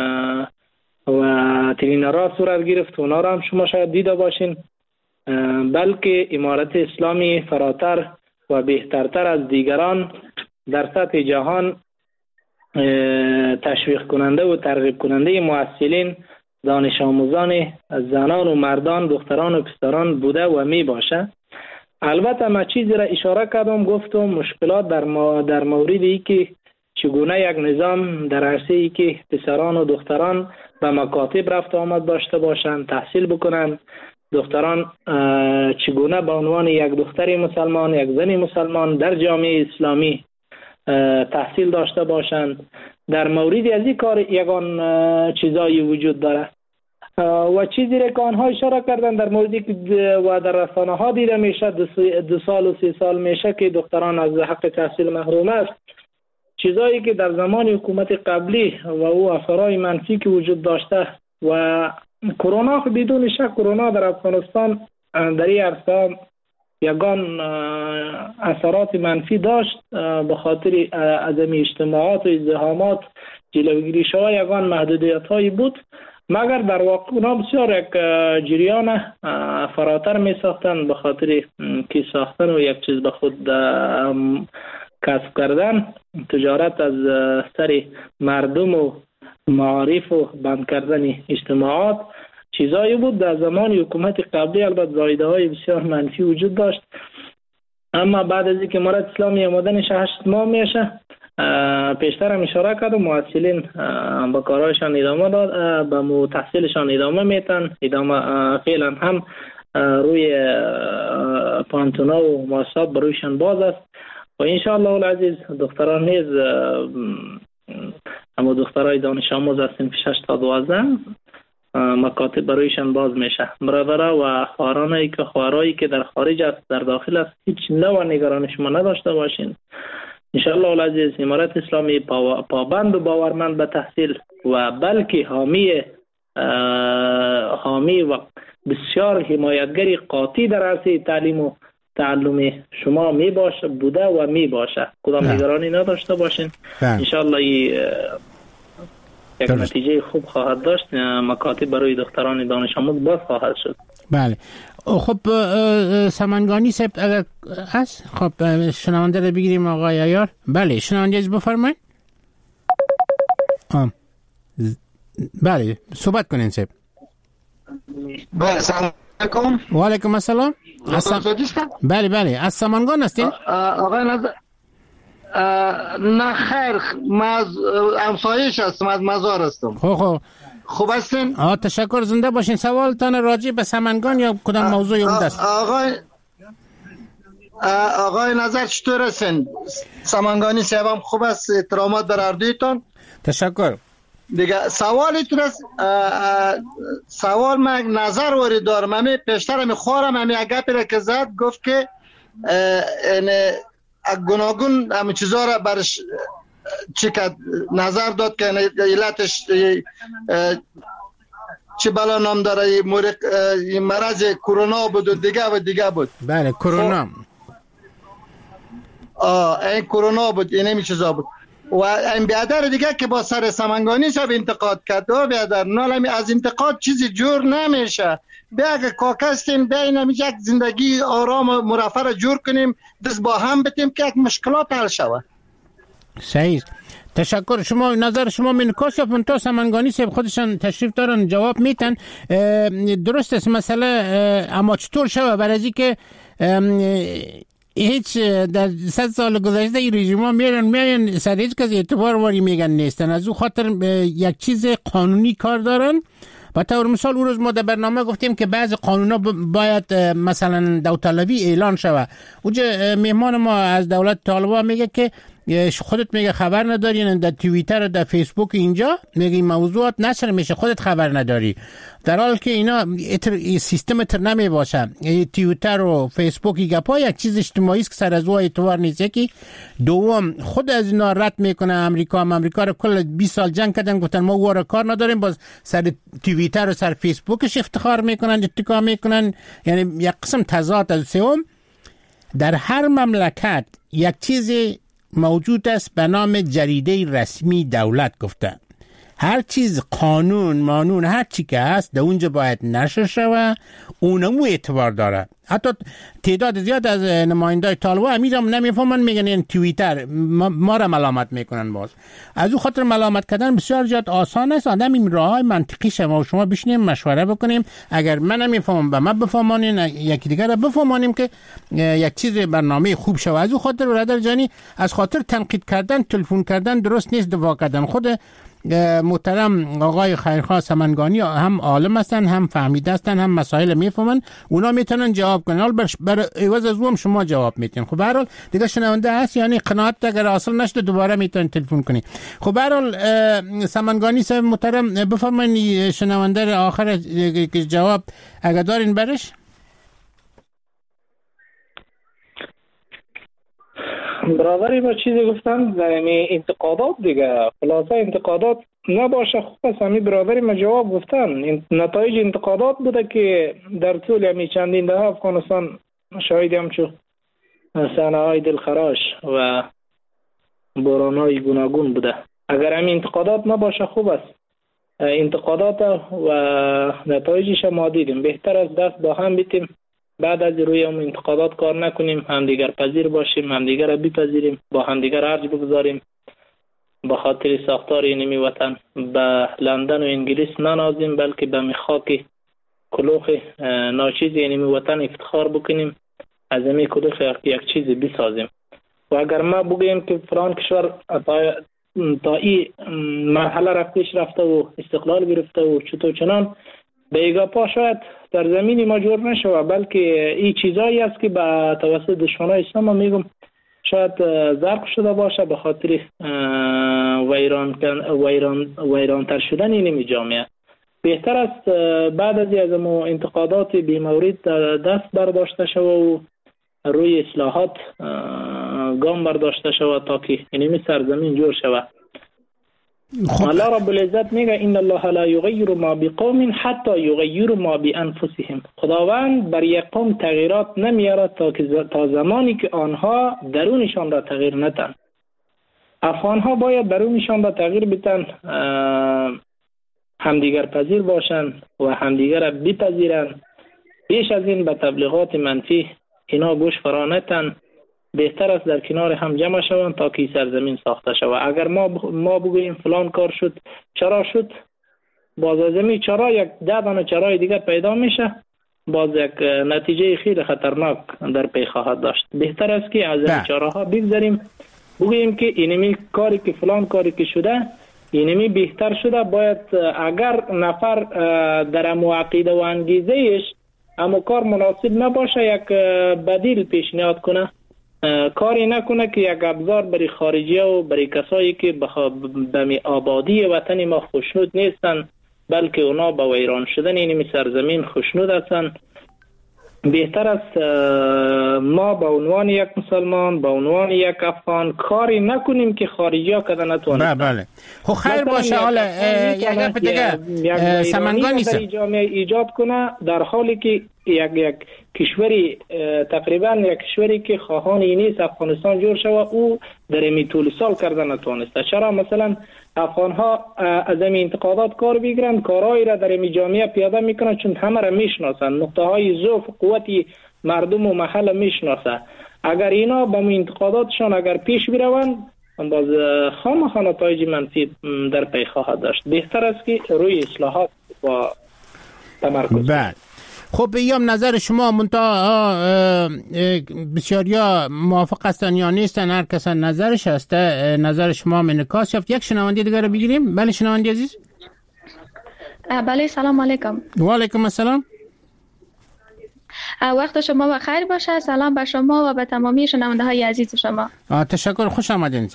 و ترینرها صورت گرفت اونا را هم شما شاید دیده باشین. بلکه امارت اسلامی فراتر و بهترتر از دیگران در سطح جهان تشویق کننده و ترغیب کننده محصلین، دانش آموزان زنان و مردان، دختران و پسران بوده و می باشه. البته ما چیزی را اشاره کردم، گفتم مشکلات در مورد ای که چگونه یک نظام در عرصه ای که پسران و دختران به مکاتب رفت آمد داشته باشند، تحصیل بکنند، دختران چگونه به عنوان یک دختر مسلمان، یک زن مسلمان در جامعه اسلامی تحصیل داشته باشند. در مورد از این کار یگان چیزایی وجود داره و چیزی را که آنها اشاره کردن در موردی که و در رسانه ها دیده میشه 2 سال و 3 سال میشه که دختران از حق تحصیل محروم است. چیزایی که در زمان حکومت قبلی و او اثرهای منفی که وجود داشته و کرونا، بدون شک کرونا در افغانستان در این عرصه یگان اثرات منفی داشت به خاطر عدم اجتماعات و ازدحامات، جلوگیری شدن یگان محدودیت هایی بود. مگر در واقع اونا بسیار یک جریان فراتر می ساختن به خاطر کی ساختن و یک چیز به خود کسب کردن، تجارت از سر مردم و معارف و بند کردن اجتماعات چیزایی بود. در زمان حکومت قبلی البته زایده های بسیار منفی وجود داشت، اما بعد از اینکه امارت اسلامی آمدنش 8 ماه میشه، پیشتر هم اشاره کردم محصلین با کارهایشان ادامه داد، به تحصیلشان ادامه میتن، فعلا هم روی پانتونا و مؤسسات برویشان باز است و انشاءالله العزیز دختران نیز اما دخترای دانش آموز از صنف 6 تا 12 مکاتب برویشان باز میشه. برادرها و خواهرایی که در خارج است، در داخل است، هیچ نوع نگران شما نداشته باشین. انشاءالله العزیز امارت اسلامی پابند و باورمند به تحصیل و بلکه حامی و بسیار حمایتگری قاطع در عرصه تعلیم و تعلم شما می باشه، بوده و می باشه. کدام نگرانی نداشته باشین. انشاءالله یک نتیجه خوب خواهد داشت. مکاتب برای دختران دانش آموز باز خواهد شد. بله. خب سمنگانی صاحب اگر هست، خب شنونده رو بگیریم آقای عیار. بله شنونده از بفرمایید. بله صحبت کنین صاحب. بله سلام علیکم. و علیکم السلام. بله بله از سمنگان هستین؟ آقای نظر نه خیر، من همسایش هستم، از مزار هستم. خوب هستین؟ تشکر، زنده باشین. سوالتان راجع به سمنگان یا کدام موضوع عمده است؟ آقای نظر چطور هستین؟ سمنگانی صاحبم خوب است، احترامات بر اردویتان. تشکر. دیگه سوالیتون است، سوال من نظر وارد دارم. من پیشتر می خورم همین گپی را که زد، گفت که گوناگون همین چیزا را برش چی که نظر داد که علتش چی بلا نام داره، مرض کرونا بود و دیگه بود. بله کرونا. این کرونا بود، این همین چیزا بود. و این بیادر دیگه که با سر سمنگانی شب انتقاد کرد، و بیادر نالمی از انتقاد چیزی جور نمیشه. بیا اگه کاکستیم بیا این یک زندگی آرام و مرفع جور کنیم، دست با هم بتیم که یک مشکلات حل شود. صحیح. تشکر. شما نظر شما من کاشف منتها سمنگانی صاحب خودشان تشریف دارن جواب میتن. درست است مسئله، اما چطور شوه برای که هیچ در 100 سال گذشته این رژیما میان سر هیچ کس اعتبار واری میگن نیستن، از او خاطر یک چیز قانونی کار دارن. و طور مثال اون روز ما در برنامه گفتیم که بعض قانونا باید مثلا داوطلبی اعلان شود. اونجا مهمان ما از دولت طالبان میگه که خودت میگه خبر نداری، یعنی در توییتر و در فیسبوک اینجا میگه این موضوعات نشر میشه، خودت خبر نداری، در حالی که اینا سیستم تر نمی باشه. توییتر و فیسبوک گپا یک چیز اجتماعی است که سر از او اعتبار نیست. یکی دوم خود از اینا رد میکنه. امریکا رو کل 20 سال جنگ کردن، گفتن ما واره کار نداریم، باز سر توییتر و سر فیسبوکش افتخار میکنن، اتکا میکنن، یعنی یک قسم تضاد. از سوم در هر مملکت یک چیزی موجود است به نام جریده رسمی دولت. گفته هر چیز قانون هر چی که هست در اونجا باید نشر شوه، اونمو اعتبار داره. حتی تعداد زیاد از نمایندای طالبان امیرم نمیفهمن، میگن این توییتر ما را ملامت میکنن. باز از او خاطر ملامت کردن بسیار زیاد آسان است. آدم این راههای منطقی شما بشینیم مشوره بکنیم، اگر من نمیفهمم به من بفهمانین، یکی دیگر را بفهمانیم که یک چیز برنامه خوب شود. از او خاطر برادر جانی از خاطر تنقید کردن، تلفن کردن درست نیست، دفاع کردن. خود محترم آقای خیرخواه سمنگانی هم عالم هستن، هم فهمیده هستن، هم مسائل میفهمن، اونا میتونن جواب کنن. حال بر عوض از اون شما جواب میتین. خب به هر حال دیگه شنونده هست، یعنی قناعت اگر حاصل نشده دوباره میتونن تلفن کنی. خب به هر حال سمنگانی صاحب محترم بفرمایید شنونده آخر که جواب اگر دارین برش. برادری با چیزی گفتن در انتقادات دیگه، خلاصه انتقادات نباشه خوب است. همین برادری ما جواب گفتن، نتایج انتقادات بوده که در طول همین چندین دهه افغانستان شاهد همچو صحنه‌های دلخراش و بحران‌های گوناگون بوده. اگر همین انتقادات نباشه خوب است. انتقادات و نتایجش ما دیدیم. بهتر است دست با هم بیتیم، بعد از روی اون انتقادات کار نکنیم، همدیگر پذیر باشیم، همدیگر را بپذیریم، با همدیگر ارج بگذاریم. با خاطر ساختار این وطن به لندن و انگلیس ننازیم، بلکه به میخاک کلوخ ناچیز این وطن افتخار بکنیم، از این کلوخ یک چیز بسازیم. و اگر ما بگیم که فلان کشور تا این مرحله رفتش رفته و استقلال گرفته و چطور چنان، به ایگاپا شاید در زمینی ما جور نشوه، بلکه این چیزایی است که به توسط دشمنای اسلام میگم شاید زرق شده باشه به خاطر ویران تر شدن این جامعه. بهتر است بعد از انتقادات بی‌مورد دست برداشته شود و روی اصلاحات گام برداشته شود تا که این سرزمین جور شود. الله رب العزت میگه ان الله لا یغیر ما بقوم حتی یغیروا ما بانفسهم. خداوند بر یک قوم تغییرات نمیاره تا زمانی که آنها درونشان را تغییر ندن. افغانها باید درونشان را تغییر بدن، همدیگر پذیر باشن و همدیگر را بپذیرن. بیش از این به تبلیغات منفی اینا گوش فرا ندن. بهتر است در کنار هم جمع شوند تا که سرزمین ساخته شود. اگر ما بگوییم فلان کار شد، چرا شد، باز از این چرا یک 10 دانه چرای دیگر پیدا میشه، باز یک نتیجه خیلی خطرناک در پی خواهد داشت. بهتر است که از این چراها بگذاریم، بگوییم که اینمی کاری که فلان کاری که شده اینمی بهتر شده. باید اگر نفر در امو عقیده و انگیزهش اما کار مناسب نباشه، یک بدیل پیشنهاد کنه، کاری نکنه که یک ابزار برای خارجی و برای کسایی که به آبادی وطن ما خوشنود نیستن، بلکه اونا با ویران شدن این سرزمین خوشنود هستند. بهتر است ما به عنوان یک مسلمان، به عنوان یک افغان کاری نکنیم که خارجی ها کده نتوانند. بله. خب خیر باشه. حالا یک دیگه سمنگانی در جامعه ایجاد کنه، در حالی که یک کشوری تقریبا یک کشوری که خواهان اینیست افغانستان جور شود، او در این طول سال کرده نتوانسته. چرا مثلا افغان ها از این انتقادات کار بگیرن، کارهایی را در این جامعه پیاده میکنن، چون همه را میشناسن، نقطه های ضعف و قوتی مردم و محل میشناسه. اگر اینا با انتقاداتشان اگر پیش بروند، باز خامخا نتایج منفی در پی خواهد داشت. بهتر است که روی اصلاحات و تمرکز. بله. خب ایام نظر شما منتها بسیاریا موافق هستن یا نیستن؟ هر کس نظرش هسته، نظر شما انعکاس یافت. یک شنونده دیگر رو بگیریم. بله شنونده عزیز. بله سلام علیکم. و علیکم السلام. وقت شما بخیر باشه. سلام به شما و به تمامی شنونده های عزیز شما. تشکر، خوش آمدین.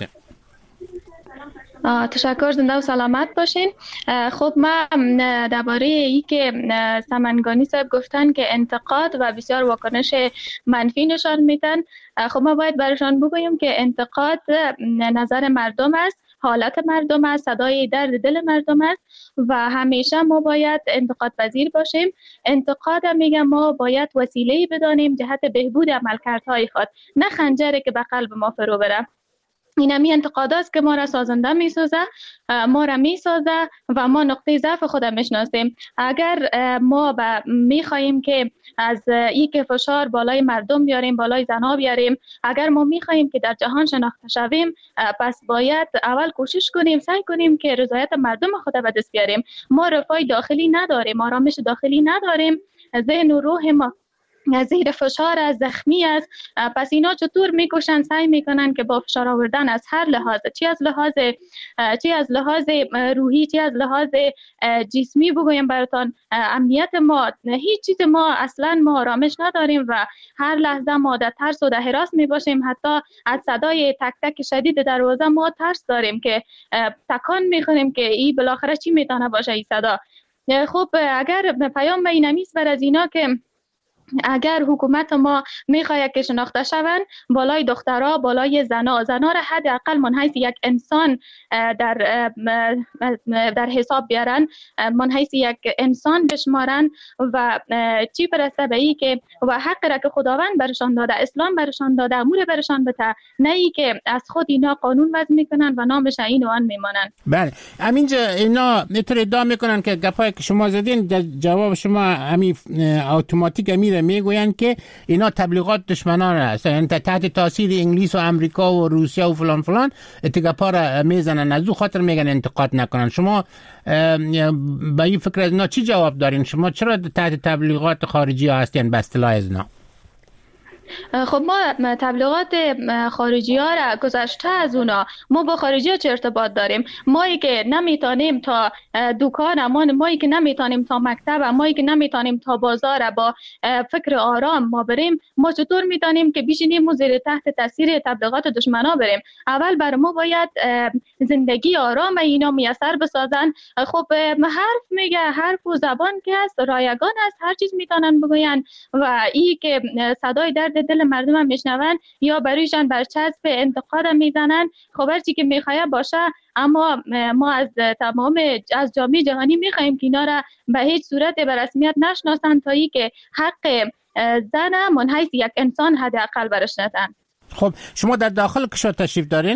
تشکر، زنده و سلامت باشین. خب ما درباره ای که سمنگانی صاحب گفتن که انتقاد و بسیار واکنش منفی نشان میدن، خب ما باید برشان بگوییم که انتقاد نظر مردم است، حالت مردم است، صدای درد دل مردم است و همیشه ما باید انتقاد پذیر باشیم. انتقاد میگم ما باید وسیله‌ای بدانیم جهت بهبود عملکردهای خود، نه خنجری که به قلب ما فرو بره. این همی انتقاد است که ما را سازنده میسازه، ما را میسازه و ما نقطه ضعف خود میشناسیم. اگر ما میخواهیم که از این که فشار بالای مردم بیاریم، بالای زنها بیاریم، اگر ما میخواهیم که در جهان شناخته شویم، پس باید اول کوشش کنیم، سعی کنیم که رضایت مردم خود به دست بیاریم. ما رفاه داخلی نداریم، آرامش داخلی نداریم، ذهن و روح ما زیر فشار از زخمی است. پس اینا چطور میکشن، سعی میکنن که با فشار آوردن از هر لحاظ، چی از لحاظ روحی، چی از لحاظ جسمی بگویم براتان، امنیت ما، هیچ چیز ما اصلا ما آرامش نداریم و هر لحظه ما در ترس و در هراس میباشیم. حتی از صدای تک تک شدید دروازه ما ترس داریم که تکان میخوریم که این بالاخره چی میتونه باشه این صدا. خب اگر پیام اینمی است بر از اینا که اگر حکومت ما میخواهد که شناخته شوند، بالای دخترها، بالای زنها را حداقل من حیث یک انسان در حساب بیارن، من حیث یک انسان بشمارن و چی برسه به ای که و حق را که خداوند برشان داده، اسلام برشان داده، امور برشان بده، نه ای که از خود اینا قانون وضع میکنن و نامش این و آن میمانن. بله، همینجا اینا میتونه ادعا میکنن که گپایی که شما زدین در جواب شما همین اتوماتیک میگوین که اینا تبلیغات دشمنان است، یعنی تحت تاثیر انگلیس و امریکا و روسیه و فلان فلان اتگاپا را میزنن، از او خاطر میگن انتقاد نکنن. شما با این فکر از اینا چی جواب دارین؟ شما چرا تحت تبلیغات خارجی ها هستین به اصطلاح از اینا؟ خب ما تبلیغات خارجی ها را گذشته از اونا، ما با خارجی ها چه ارتباط داریم؟ مایی که نمیتونیم تا دکان، مایی که نمیتونیم تا مکتب، مایی که نمیتونیم تا بازار با فکر آرام ما بریم، ما چطور میتونیم که بشینیم و زیر تحت تاثیر تبلیغات دشمنا بریم؟ اول بر ما باید زندگی آرام اینا میسر بسازن. خب حرف میگه، حرف و زبان که است رایگان است، هر چیز میتونن بگوین و ای که صدای درد دل مردم هم میشنون یا برایشان برچسب انتقاد میزنن. خب هرچی که میخواه باشه، اما ما از جامعه جهانی میخوایم که اینا را به هیچ صورت به رسمیت نشناسن تا ای که حق زن من حیث یک انسان حداقل برش ندن. خب شما در داخل کشور تشریف دارین؟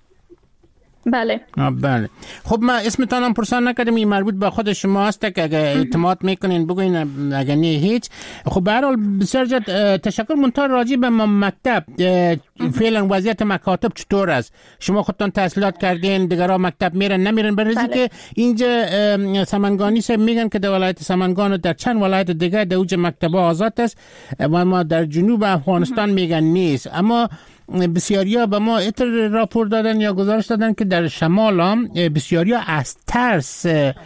بله. بله. خب ما اسمتان هم پرسان نکردیم، این مربوط به خود شما هست که اگه اعتماد میکنین بگوین، اگه نه هیچ. خب به هر حال بسیار زیاد تشکر. منتها راجع به مکتب فعلا وضعیت مکاتب چطور است؟ شما خودتان تحصیلات کردین، دیگرها مکتب میرن نمیرن؟ برای که اینجا سمنگانی صاحب میگن که در ولایت سمنگان و در چند ولایت دیگه در اوج مکتب آزاد است و ما در جنوب افغانستان میگن نیست. اما بسیاریا به ما اتر راپور دادن یا گزارش دادن که در شمال هم بسیاریا از ترس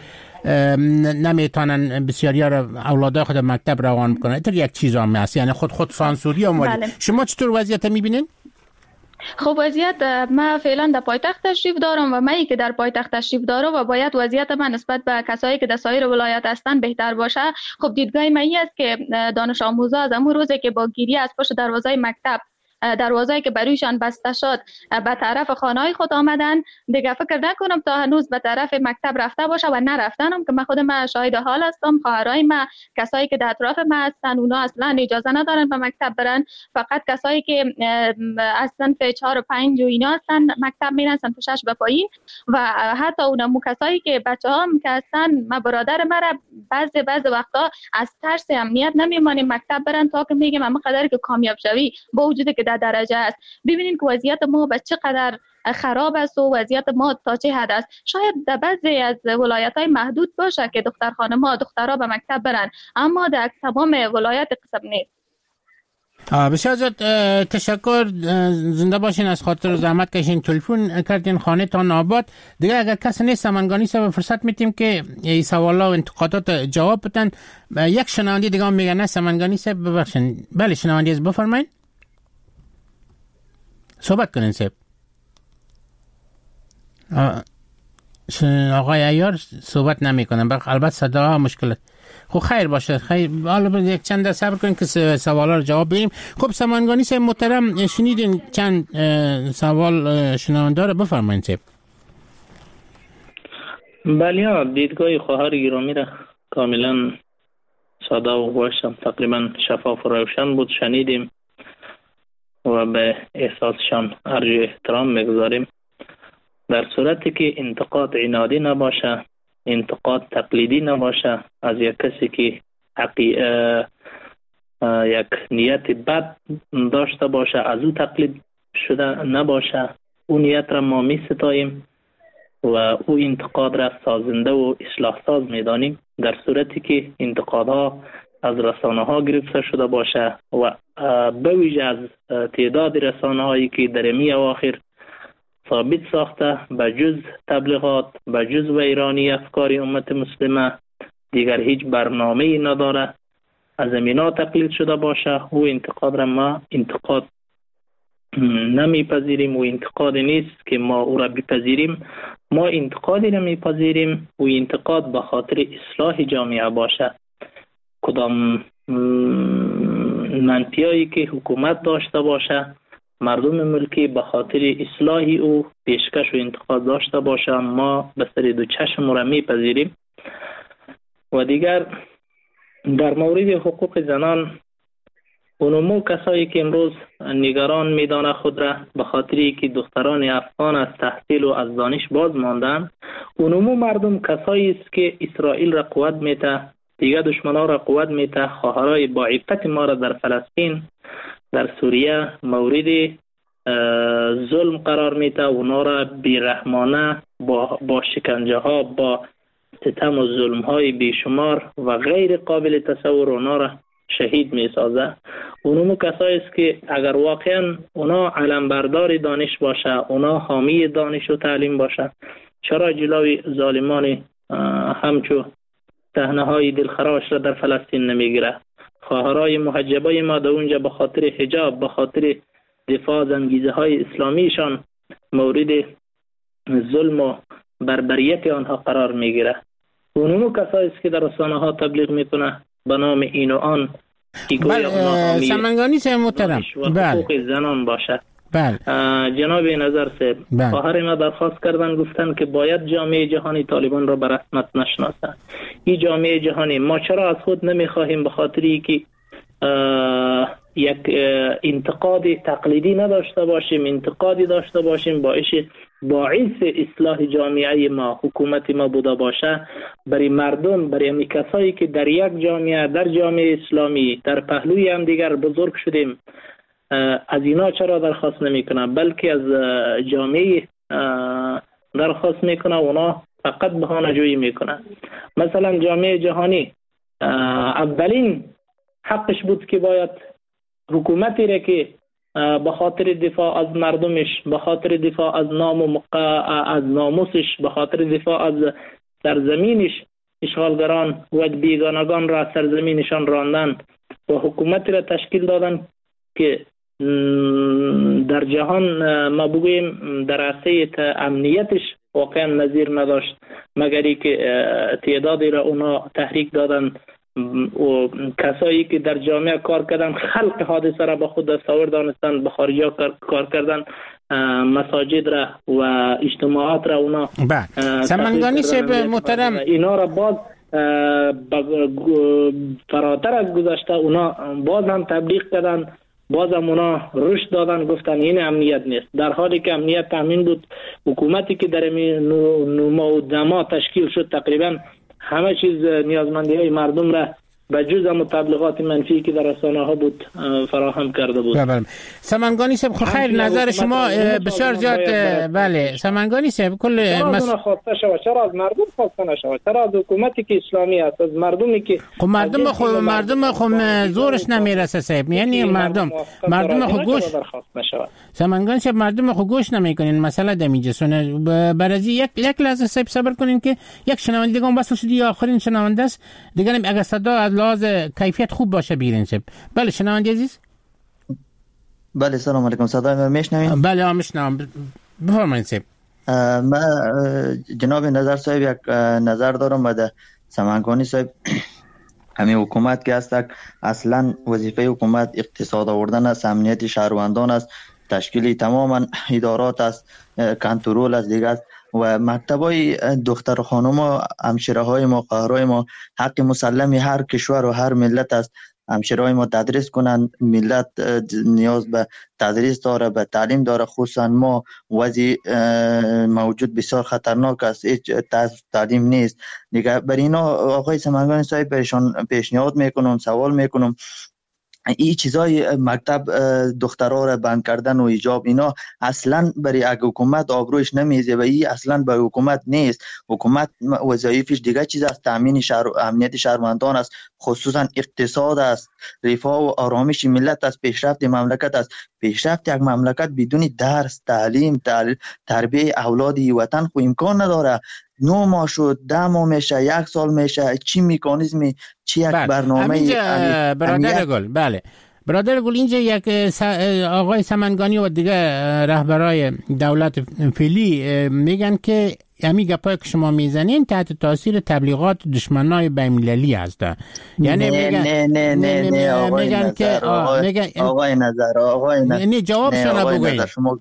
نمیتونن بسیاریا را اولادای خود مکتب روان بکنن. اتر یک چیز هم هست، یعنی خود سانسوری هم. شما چطور وضعیت میبینین؟ خب وضعیت ما فعلا در پایتخت تشریف دارم و من که در پایتخت تشریف دارم و باید وضعیت من نسبت به کسایی که در سایر ولایات هستن بهتر باشه. خب دیدگاه من این است که دانش آموزا از همون روزی که با گیری از پشت دروازه مکتب، دروازه‌ای که برویشان بسته شد، به طرف خانه‌های خود آمدن، دیگه فکر نکنم تا هنوز به طرف مکتب رفته باشه و نرفتنم، که من خودم شاهد حال هستم. خواهرای ما، کسایی که در اطراف ما هستن، اونا اصلا اجازه ندارن به مکتب برن. فقط کسایی که از صنف 4 و 5 و اینا هستن مکتب میرن، صنف 6 به پایین. و حتی اونم کسایی که بچه‌هام که هستن، ما برادر ما بعضی وقتا از ترس امنیت نمیمانیم مکتب برن تا که میگم اما قدر که کامیاب شوی، با وجودی که درجه است. ببینید که وضعیت ما به چقدر خراب است و وضعیت ما تا چه حد است. شاید در بعضی از ولایت‌های محدود باشه که دخترها به مکتب برن، اما در تمام ولایت قسم نیست. بسیار زیاد تشکر، زنده باشین، از خاطر زحمت کشین تلفن کردین خانه تان آباد. دیگه اگر کسی نیست سمنگانی صاحب فرصت میتیم که این سوالا و انتقادات جواب بدن. یک شنونده دیگه هم میگن نه سمنگانی صاحب ببخشین. بله شنونده از بفرمایید، صحبت کنین صاحب. آقای عیار صحبت نمیکنن، البته صدا مشکل. خب خیر باشه، خیر، حالا یک چند صبر کنین که سوالا رو جواب بدیم. خب سمنگانی صاحب محترم، شنیدین چند سوال شنونده رو، بفرمایید صاحب. بله، دیدگاه خواهر گرامی را کاملا ساده و روشن، تقریبا شفاف و روشن بود، شنیدیم و به احساسشان ارجو احترام میگذاریم. در صورتی که انتقاد عنادی نباشه، انتقاد تقلیدی نباشه، از یک کسی که یک نیت بد داشته باشه از او تقلید شده نباشه، اون نیت را ما می ستاییم و او انتقاد را سازنده و اصلاح ساز می دانیم. در صورتی که انتقادها از رسانه ها گرفته شده باشه و به ویژه از تعداد رسانه هایی که در می اواخر ثابت ساخته به جز تبلیغات، به جز ویرانی افکار امت مسلمه دیگر هیچ برنامه‌ای نداره، از امینا تقلید شده باشه، او انتقاد را ما انتقاد نمیپذیریم و انتقاد نیست که ما او را بپذیریم. ما انتقادی را میپذیریم و انتقاد به خاطر اصلاح جامعه باشه. کدام منفیایی که حکومت داشته باشه، مردم ملکی به خاطر اصلاح او پیشکش و انتقاد داشته باشه، ما به سر دو چشم را میپذیریم. و دیگر در مورد حقوق زنان، اونمو کسایی که امروز نگران میدانه خود را به خاطری که دختران افغان از تحصیل و از دانش باز ماندن، اونمو مردم کسایی است که اسرائیل را قوت میده، دیگه دشمنان را قوت میده، خواهرای با عفت ما را در فلسطین، در سوریه مورد ظلم قرار میده، اونا را بیرحمانه با شکنجه ها، با ستم و ظلم های بیشمار و غیر قابل تصور اونا را شهید می سازه. اونمو کسایی است که اگر واقعا اونا علمبردار دانش باشه، اونا حامی دانش و تعلیم باشه، چرا جلوی ظالمان همچو صحنه های دلخراش را در فلسطین نمیگیره؟ خواهرای محجبای ما در اونجا به خاطر حجاب، به خاطر دفاع از انگیزه های اسلامیشان مورد ظلم و بربریت آنها قرار میگیره. اونمو کسایی است که در رسانه ها تبلیغ میکنه به نام این و آن که گویا اونا سمنگانی صاحب محترم حقوق زنان باشه. جناب نظر صاحب، خواهر ما درخواست کردن، گفتن که باید جامعه جهانی طالبان را به رسمیت نشناسه. این جامعه جهانی ما چرا از خود نمیخواهیم؟ به خاطری که یک انتقاد تقلیدی نداشته باشیم، انتقادی داشته باشیم باعث اصلاح جامعه ما، حکومت ما بوده باشه، برای مردم، برای امی کسایی که در یک جامعه، در جامعه اسلامی در پهلوی هم دیگر بزرگ شدیم، از اینا چرا درخواست نمیکنه؟ بلکه از جامعه درخواست میکنه، اونا فقط بهانه جویی میکنه. مثلا جامعه جهانی اولین حقش بود که باید حکومتی را که به خاطر دفاع از مردمش، به خاطر دفاع از نام و از ناموسش، به خاطر دفاع از سرزمینش اشغالگران و بیگانگان را سرزمینشان راندن و حکومتی را تشکیل دادن که در جهان ما بگوییم در عرصه امنیتش واقعا نظیر نداشت، مگری که تعدادی را اونا تحریک دادن و کسایی که در جامعه کار کردن خلق حادثه را به خود دستاورد دانستند، به خارجی کار کردن، مساجد را و اجتماعات را اونا سمنگانی صاحب محترم اینا را باز فراتر از گذشته اونا باز هم تبلیغ کردن، باز هم اونا رشد دادن، گفتن این امنیت نیست، در حالی که امنیت تامین بود. حکومتی که در نما و دما تشکیل شد تقریبا همه چیز نیازمندی های مردم را به جز تبلیغات منفی که در رسانه ها بود فراهم کرده بود. سمنگانی صاحب خیر نظر شما بسیار زیاد. بله سمنگانی صاحب کل خواسته شود، چرا از مردم خواسته نشود؟ چرا از حکومتی که اسلامی است، از مردمی که مردم خود زورش نمیرسه صاحب، یعنی مردم خود گوش سمنگانی صاحب مردم خود گوش نمیکنین. مسئله دمیجسونه برازی یک لحظه صاحب صبر کنین که یک شنوندگان وصل شدی، آخرین شنونده است دیگه. اگه صدا از لحاظ کیفیت خوب باشه بیرین صاحب. بله شنونده عزیز. بله سلام علیکم، صدای من میشنوین؟ بله میشنوم، بفرمایید صاحب. من جناب نظر صاحب یک نظر دارم بعد سمنگانی صاحب. همین حکومت که هست اصلا وظیفه حکومت اقتصاد آوردن است، امنیت شهروندان است، تشکیل تماما ادارات است، کنترل است دیگه است. و مکتبای دختر خانم و همشیره های ما، خواهرای ما حق مسلمی هر کشور و هر ملت است. همشیره های ما تدریس کنند، ملت نیاز به تدریس داره، به تعلیم داره. خصوصا ما وضع موجود بسیار خطرناک است، هیچ تعلیم نیست دیگه. بر اینا آقای سمنگانی صاحب پیشنهاد میکنم، سوال میکنم، این چیزای مکتب دخترها را بند کردن و حجاب اینا اصلا برای حکومت آبروش نمیزه و این اصلا به حکومت نیست. حکومت وظایفش دیگه چیز است، تامین امنیت شهروندان است، خصوصا اقتصاد است، رفاه و آرامش ملت است، پیشرفت مملکت است. پیشرفت یک مملکت بدون درس، تعلیم، تربیت اولاد وطن خو امکان نداره. 9 ماه شد، 10 ماه میشه، 1 سال میشه، چی مکانیزمی، چی یک برنامه. برادر گل، بله برادر گل، اینجا یک آقای سمنگانی و دیگه رهبرای دولت فعلی میگن که همین گپایی که شما میزنین تحت تاثیر تبلیغات دشمنای بین‌المللی هست. یعنی میگن که آقای نظر جواب شما بگوین.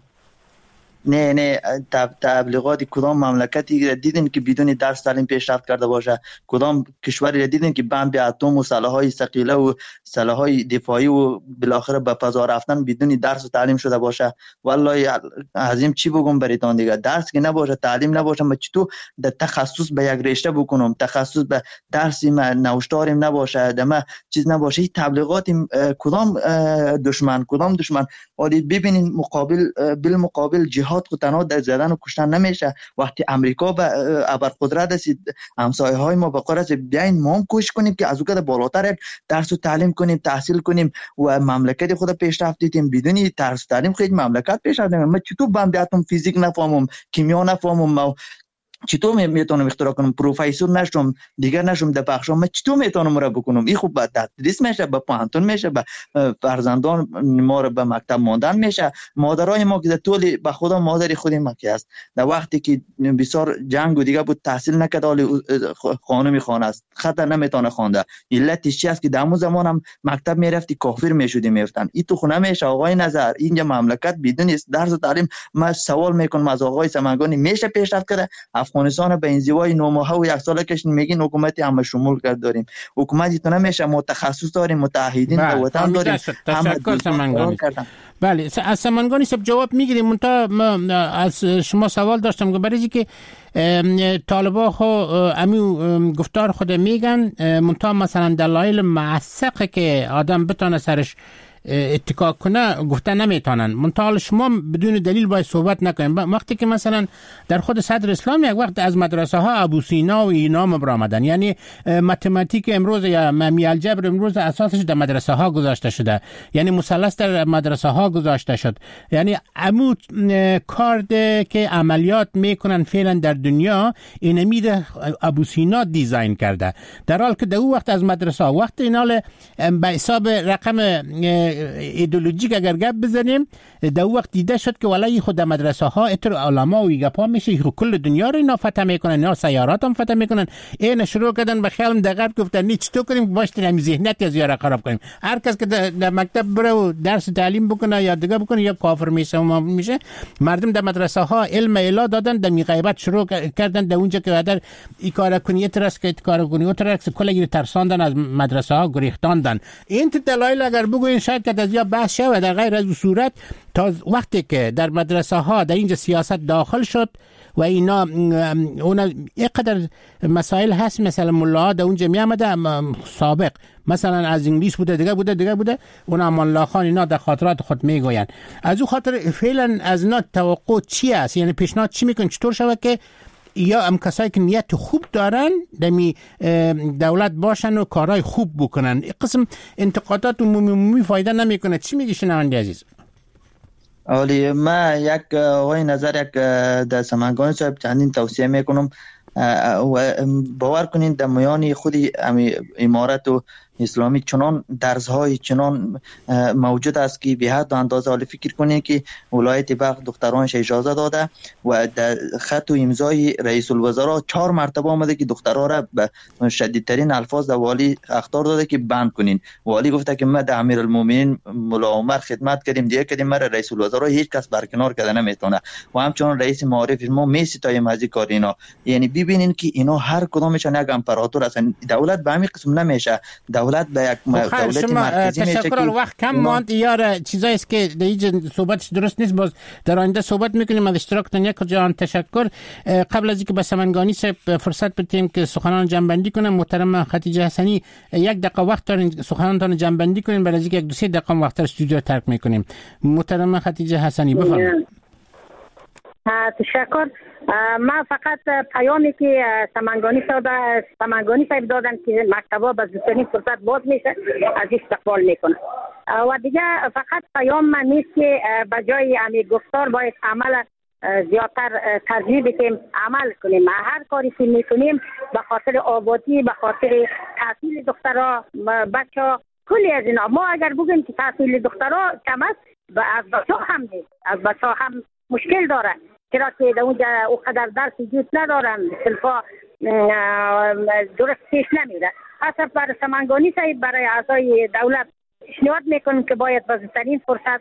نه تبلیغات کدام مملکتی دیدین که بدون درس تعلیم پیشرفت کرده باشه؟ کدام کشوری دیدین که بمب اتم و سلاح‌های ثقیله و سلاح‌های دفاعی و بالاخره به فضا رفتن بدون درس و تعلیم شده باشه؟ والله عظیم چی بگم براتون دیگه، درس که نباشه، تعلیم نباشه، من چطور در تخصص به یک رشته بکنم، تخصص به درسی من نوشتارم نباشه، دمه چیز نباشه. این تبلیغات کدام دشمن ولی ببینین بالمقابل جهاد خود تنها در زدن و کشتن نمیشه. وقتی امریکا به ابرقدرت رسید، همسایه های ما به قرار بیاین ما هم کوشش کنیم که از اون بالاتر یک درس و تعلیم کنیم، تحصیل کنیم و مملکت خود پیشرفت دیدیم. بدون درس و تعلیم خیلی مملکت پیشرفت نمیکنه. من چطور بمب اتم فیزیک نفهمم، کیمیا نفهمم، چطور میتونم اختراع کنم؟ پروفسور نشم، دیگر نشم در بخشم، من چطور میتونم را بکنم؟ این خوب به تدریس میشه، به پانتون میشه، به فرزندان ما را به مکتب ماندن میشه. مادرای ما که طول به خدا مادری خودی ما که است، در وقتی که بسیار جنگ و دیگه بود تحصیل نکرد، حالی خانمی خانه است، خطر نمیتونه خوانده. علتش چی است که در اون زمان هم مکتب میرفتی کافر میشدی میفتن. این تو خونه میشه. آقای نظر اینجا مملکت بدون درس و تعلیم، من سوال میکنم از آقای سمنگانی میشه پیشرفت کرده؟ افغانستان به انزوای 9 ماهه و 1 ساله کش میگین حکومت همه شمول کرد داریم. حکومتی تو نمیشه، متخصص داریم، متعهدین در وطن داریم. تشکر سمنگانی. بله از سمنگانی سب جواب میگیریم. منتها از شما سوال داشتم که برای که طالبا خو امی گفتار خود میگن، منتها مثلا دلایل معسقه که آدم بتونه سرش اتکا کنه گفته نمیتونن. منتها شما بدون دلیل باید صحبت نکنیم. وقتی که مثلا در خود صدر اسلام یک وقت از مدرسه ها ابو سینا و اینا برآمدن، یعنی متماتیک امروز یا می الجبر امروز اساسش در مدرسه ها گذاشته شده، یعنی مثلث در مدرسه ها گذاشته شد. یعنی عمود کارد که عملیات میکنن فعلا در دنیا اینمیده ابو سینا دیزاین کرده، در حال که در اون وقت از مدرسه ها وقت اینال به حساب رقم ایدئولوژیک اگر گپ بزنیم، در وقت دیده شد که ولای خود مدرسه ها اتر علما و گپا میشه کل دنیا رو اینا فتح میکنن، یا سیارات هم فتح میکنن. این شروع کردن به خیال دقیق گفتن نیچ تو کنیم باشه همین ذهنیت از یارا خراب کنیم. هر کس که در مکتب بره و درس تعلیم بکنه یا دیگه بکنه یا کافر میشه و میشه. مردم در مدرسه ها علم الا دادن، در غیبت شروع کردن در اونجا که در این کار کنی ترس که کار کنی و ترس کلی ترساندن از مدرسه ها گریختاندن. این دلایل اگر بگوین شاید کرد از یا بحث شد و در غیر از صورت تا وقتی که در مدرسه ها در اینجا سیاست داخل شد و اینا اینقدر مسائل هست، مثلا ملاها در اونجا می آمده سابق مثلا از انگلیس بوده دیگه بوده اونا ملا خان اینا در خاطرات خود میگوین. از او خاطر فعلا از اینا توقع چی است؟ یعنی پیشنهاد چی میکن چطور شود که یا هم کسایی که نیت خوب دارن دمی دولت باشن و کارهای خوب بکنن؟ این قسم انتقادات عمومی فایده نمیکنه. چی میگی شنونده عزیز؟ اولی ما یک آقای نظر یک در سمنگانی صاحب چندین توصیه میکنم و باور کنین در میان خودی امارت و اسلامی چنان درزهای چنان موجود است که به حد و اندازه حال فکر کنین که ولایت بلخ دخترانش اجازه داده و در خط و امضای رئیس الوزراء 4 مرتبه آمده که دخترها را به شدیدترین الفاظ در والی اخطار داده که بند کنین. والی گفته که ما در امیرالمومنین مولا عمر خدمت کردیم دیگه کردیم، ما رئیس الوزراء هیچ کس برکنار کرده نمیتونه و همچنان رئیس معارف ما میستایم از کار اینا. یعنی ببینین که اینا هر کدامشون یک امپراتور هستن. دولت به همین قسم نمیشه. دولت به یک دولت مرکزی میشه. تشکر. وقت کم ماند یار چیزایی است که دیگه صحبتش درست نیست، باز در آینده صحبت میکنیم. از اشتراکتون یک جان تشکر. قبل از اینکه به سمنگانی صاحب فرصت بدیم که سخنان جنبندی کنم، محترم خدیجه حسنی 1 دقیقه وقت دارین سخنانتون جنبندی کنین، بعد از اینکه 2-3 دقیقه وقت استودیو ترک میکنیم. محترم خدیجه حسنی بفرمایید. تشکر. ما فقط پیامی که سمنگانی صاحب دادن که مکتبا به زودترین فرصت باز میشه از استقبال میکنه و دیگه فقط پیام من نیست که به جای امی گفتار باید عمل زیادتر ترجیح بدیم، عمل کنیم. هر کاری که میکنیم به خاطر آبادی، به خاطر تحصیل دخترها، بچه کلی از اینا. ما اگر بگیم که تحصیل دخترها کم است، از بچه هم نیست، از بچه هم مشکل داره، چرا که در اونجا اوقدر درس وجود ندارن، صنفا درست پیش نمیره. اصلا برای سمنگانی صاحب برای اعضای دولت پیشنهاد میکنم که باید بزرگترین فرصت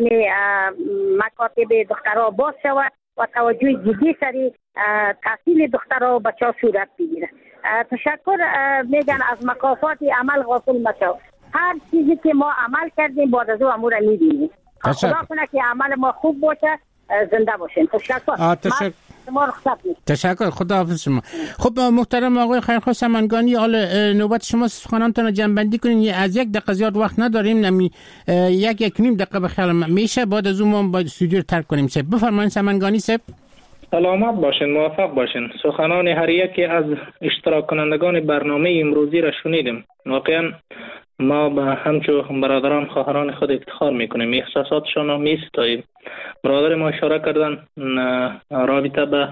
مکاتب دخترها باز شود و توجه جدی سری تحصیل دخترها و بچه ها صورت بگیره. تشکر. میگن از مکافات عمل غافل مشو. هر چیزی که ما عمل کردیم بعد از او امور میبینیم. خدا کنه که عمل ما خوب باشه. زنده باشین. تشکر. تشکر. خداحافظ شما. خب محترم آقای خیرخواه سمنگانی، حال نوبت شما سخنانتون جنبندی کنین. از 1 دقیقه زیاد وقت نداریم، نمی 1-1.5 دقیقه بخیال میشه، بعد از اون ما باید استودیو ترک کنیم. بفرمایید سمنگانی صاحب. سلامت باشین، موفق باشین. سخنان هر یکی از اشتراک کنندگان برنامه امروزی را شنیدیم. واقعا ما به همچو برادران خواهران خود افتخار میکنیم، احساساتشان را میستاییم. برادر ما اشاره کردن رابطه به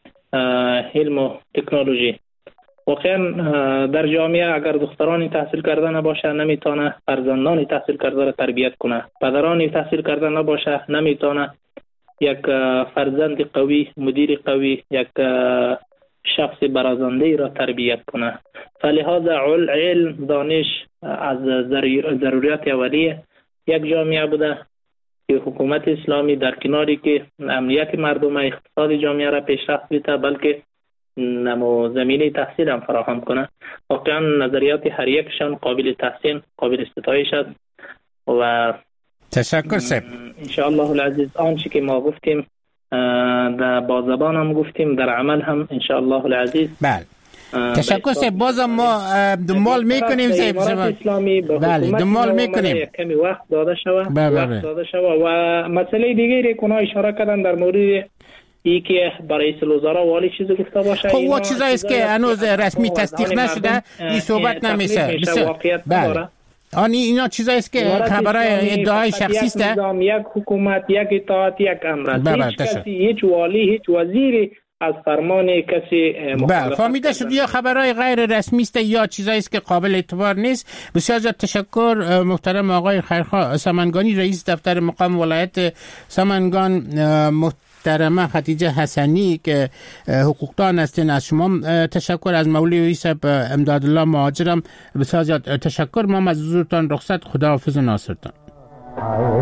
علم و تکنولوژی. واقعا در جامعه اگر دخترانی تحصیل کرده نباشه نمیتونه فرزندانی تحصیل کرده را تربیت کنه، پدرانی تحصیل کرده نباشه نمیتونه یک فرزند قوی، مدیر قوی، یک شخص برازنده را تربیت کنه. فلهذا علم، دانش از ضروریات اولیه یک جامعه بوده که حکومت اسلامی در کناری که امنیت مردم، اقتصاد جامعه را پیشرفت بده، بلکه نمو زمینه تحصیل هم فراهم کنه. واقعا نظریات هر یکشان قابل تحسین، قابل ستایش است و تشکر صاحب. ان شاء الله العزیز آنچه که ما گفتیم در با زبان هم گفتیم، در عمل هم ان شاء الله العزیز. بله تشکر صاحب. بازم ما دنبال میکنیم صاحب. اسلامی به دنبال میکنیم کمی وقت داده شود. و مسئله دیگری که اشاره کردن در مورد ای که برای رئیس الوزراء والی چیز گفته باشه، خب و چیزایی است که هنوز رسمی تصدیق نشده، این صحبت نمیشه. بله اینا چیزایی است که خبرای ادعای شخصی است. یک حکومت، یک اطاعت، یک امر. هیچ کسی، هیچ والی، هیچ وزیری از فرمان کسی مخالفت فهمیده شد یا خبرای غیر رسمی است یا چیزایی است که قابل اعتبار نیست. بسیار زیاد تشکر محترم آقای خیرخواه سمنگانی، رئیس دفتر مقام ولایت سمنگان، محترمه خدیجه حسنی که حقوقدان هستین، از شما تشکر. از مولوی صاحب امدادالله مهاجرم بسیار زیاد تشکر. ما از حضورتان رخصت. خداحافظ و ناصرتان.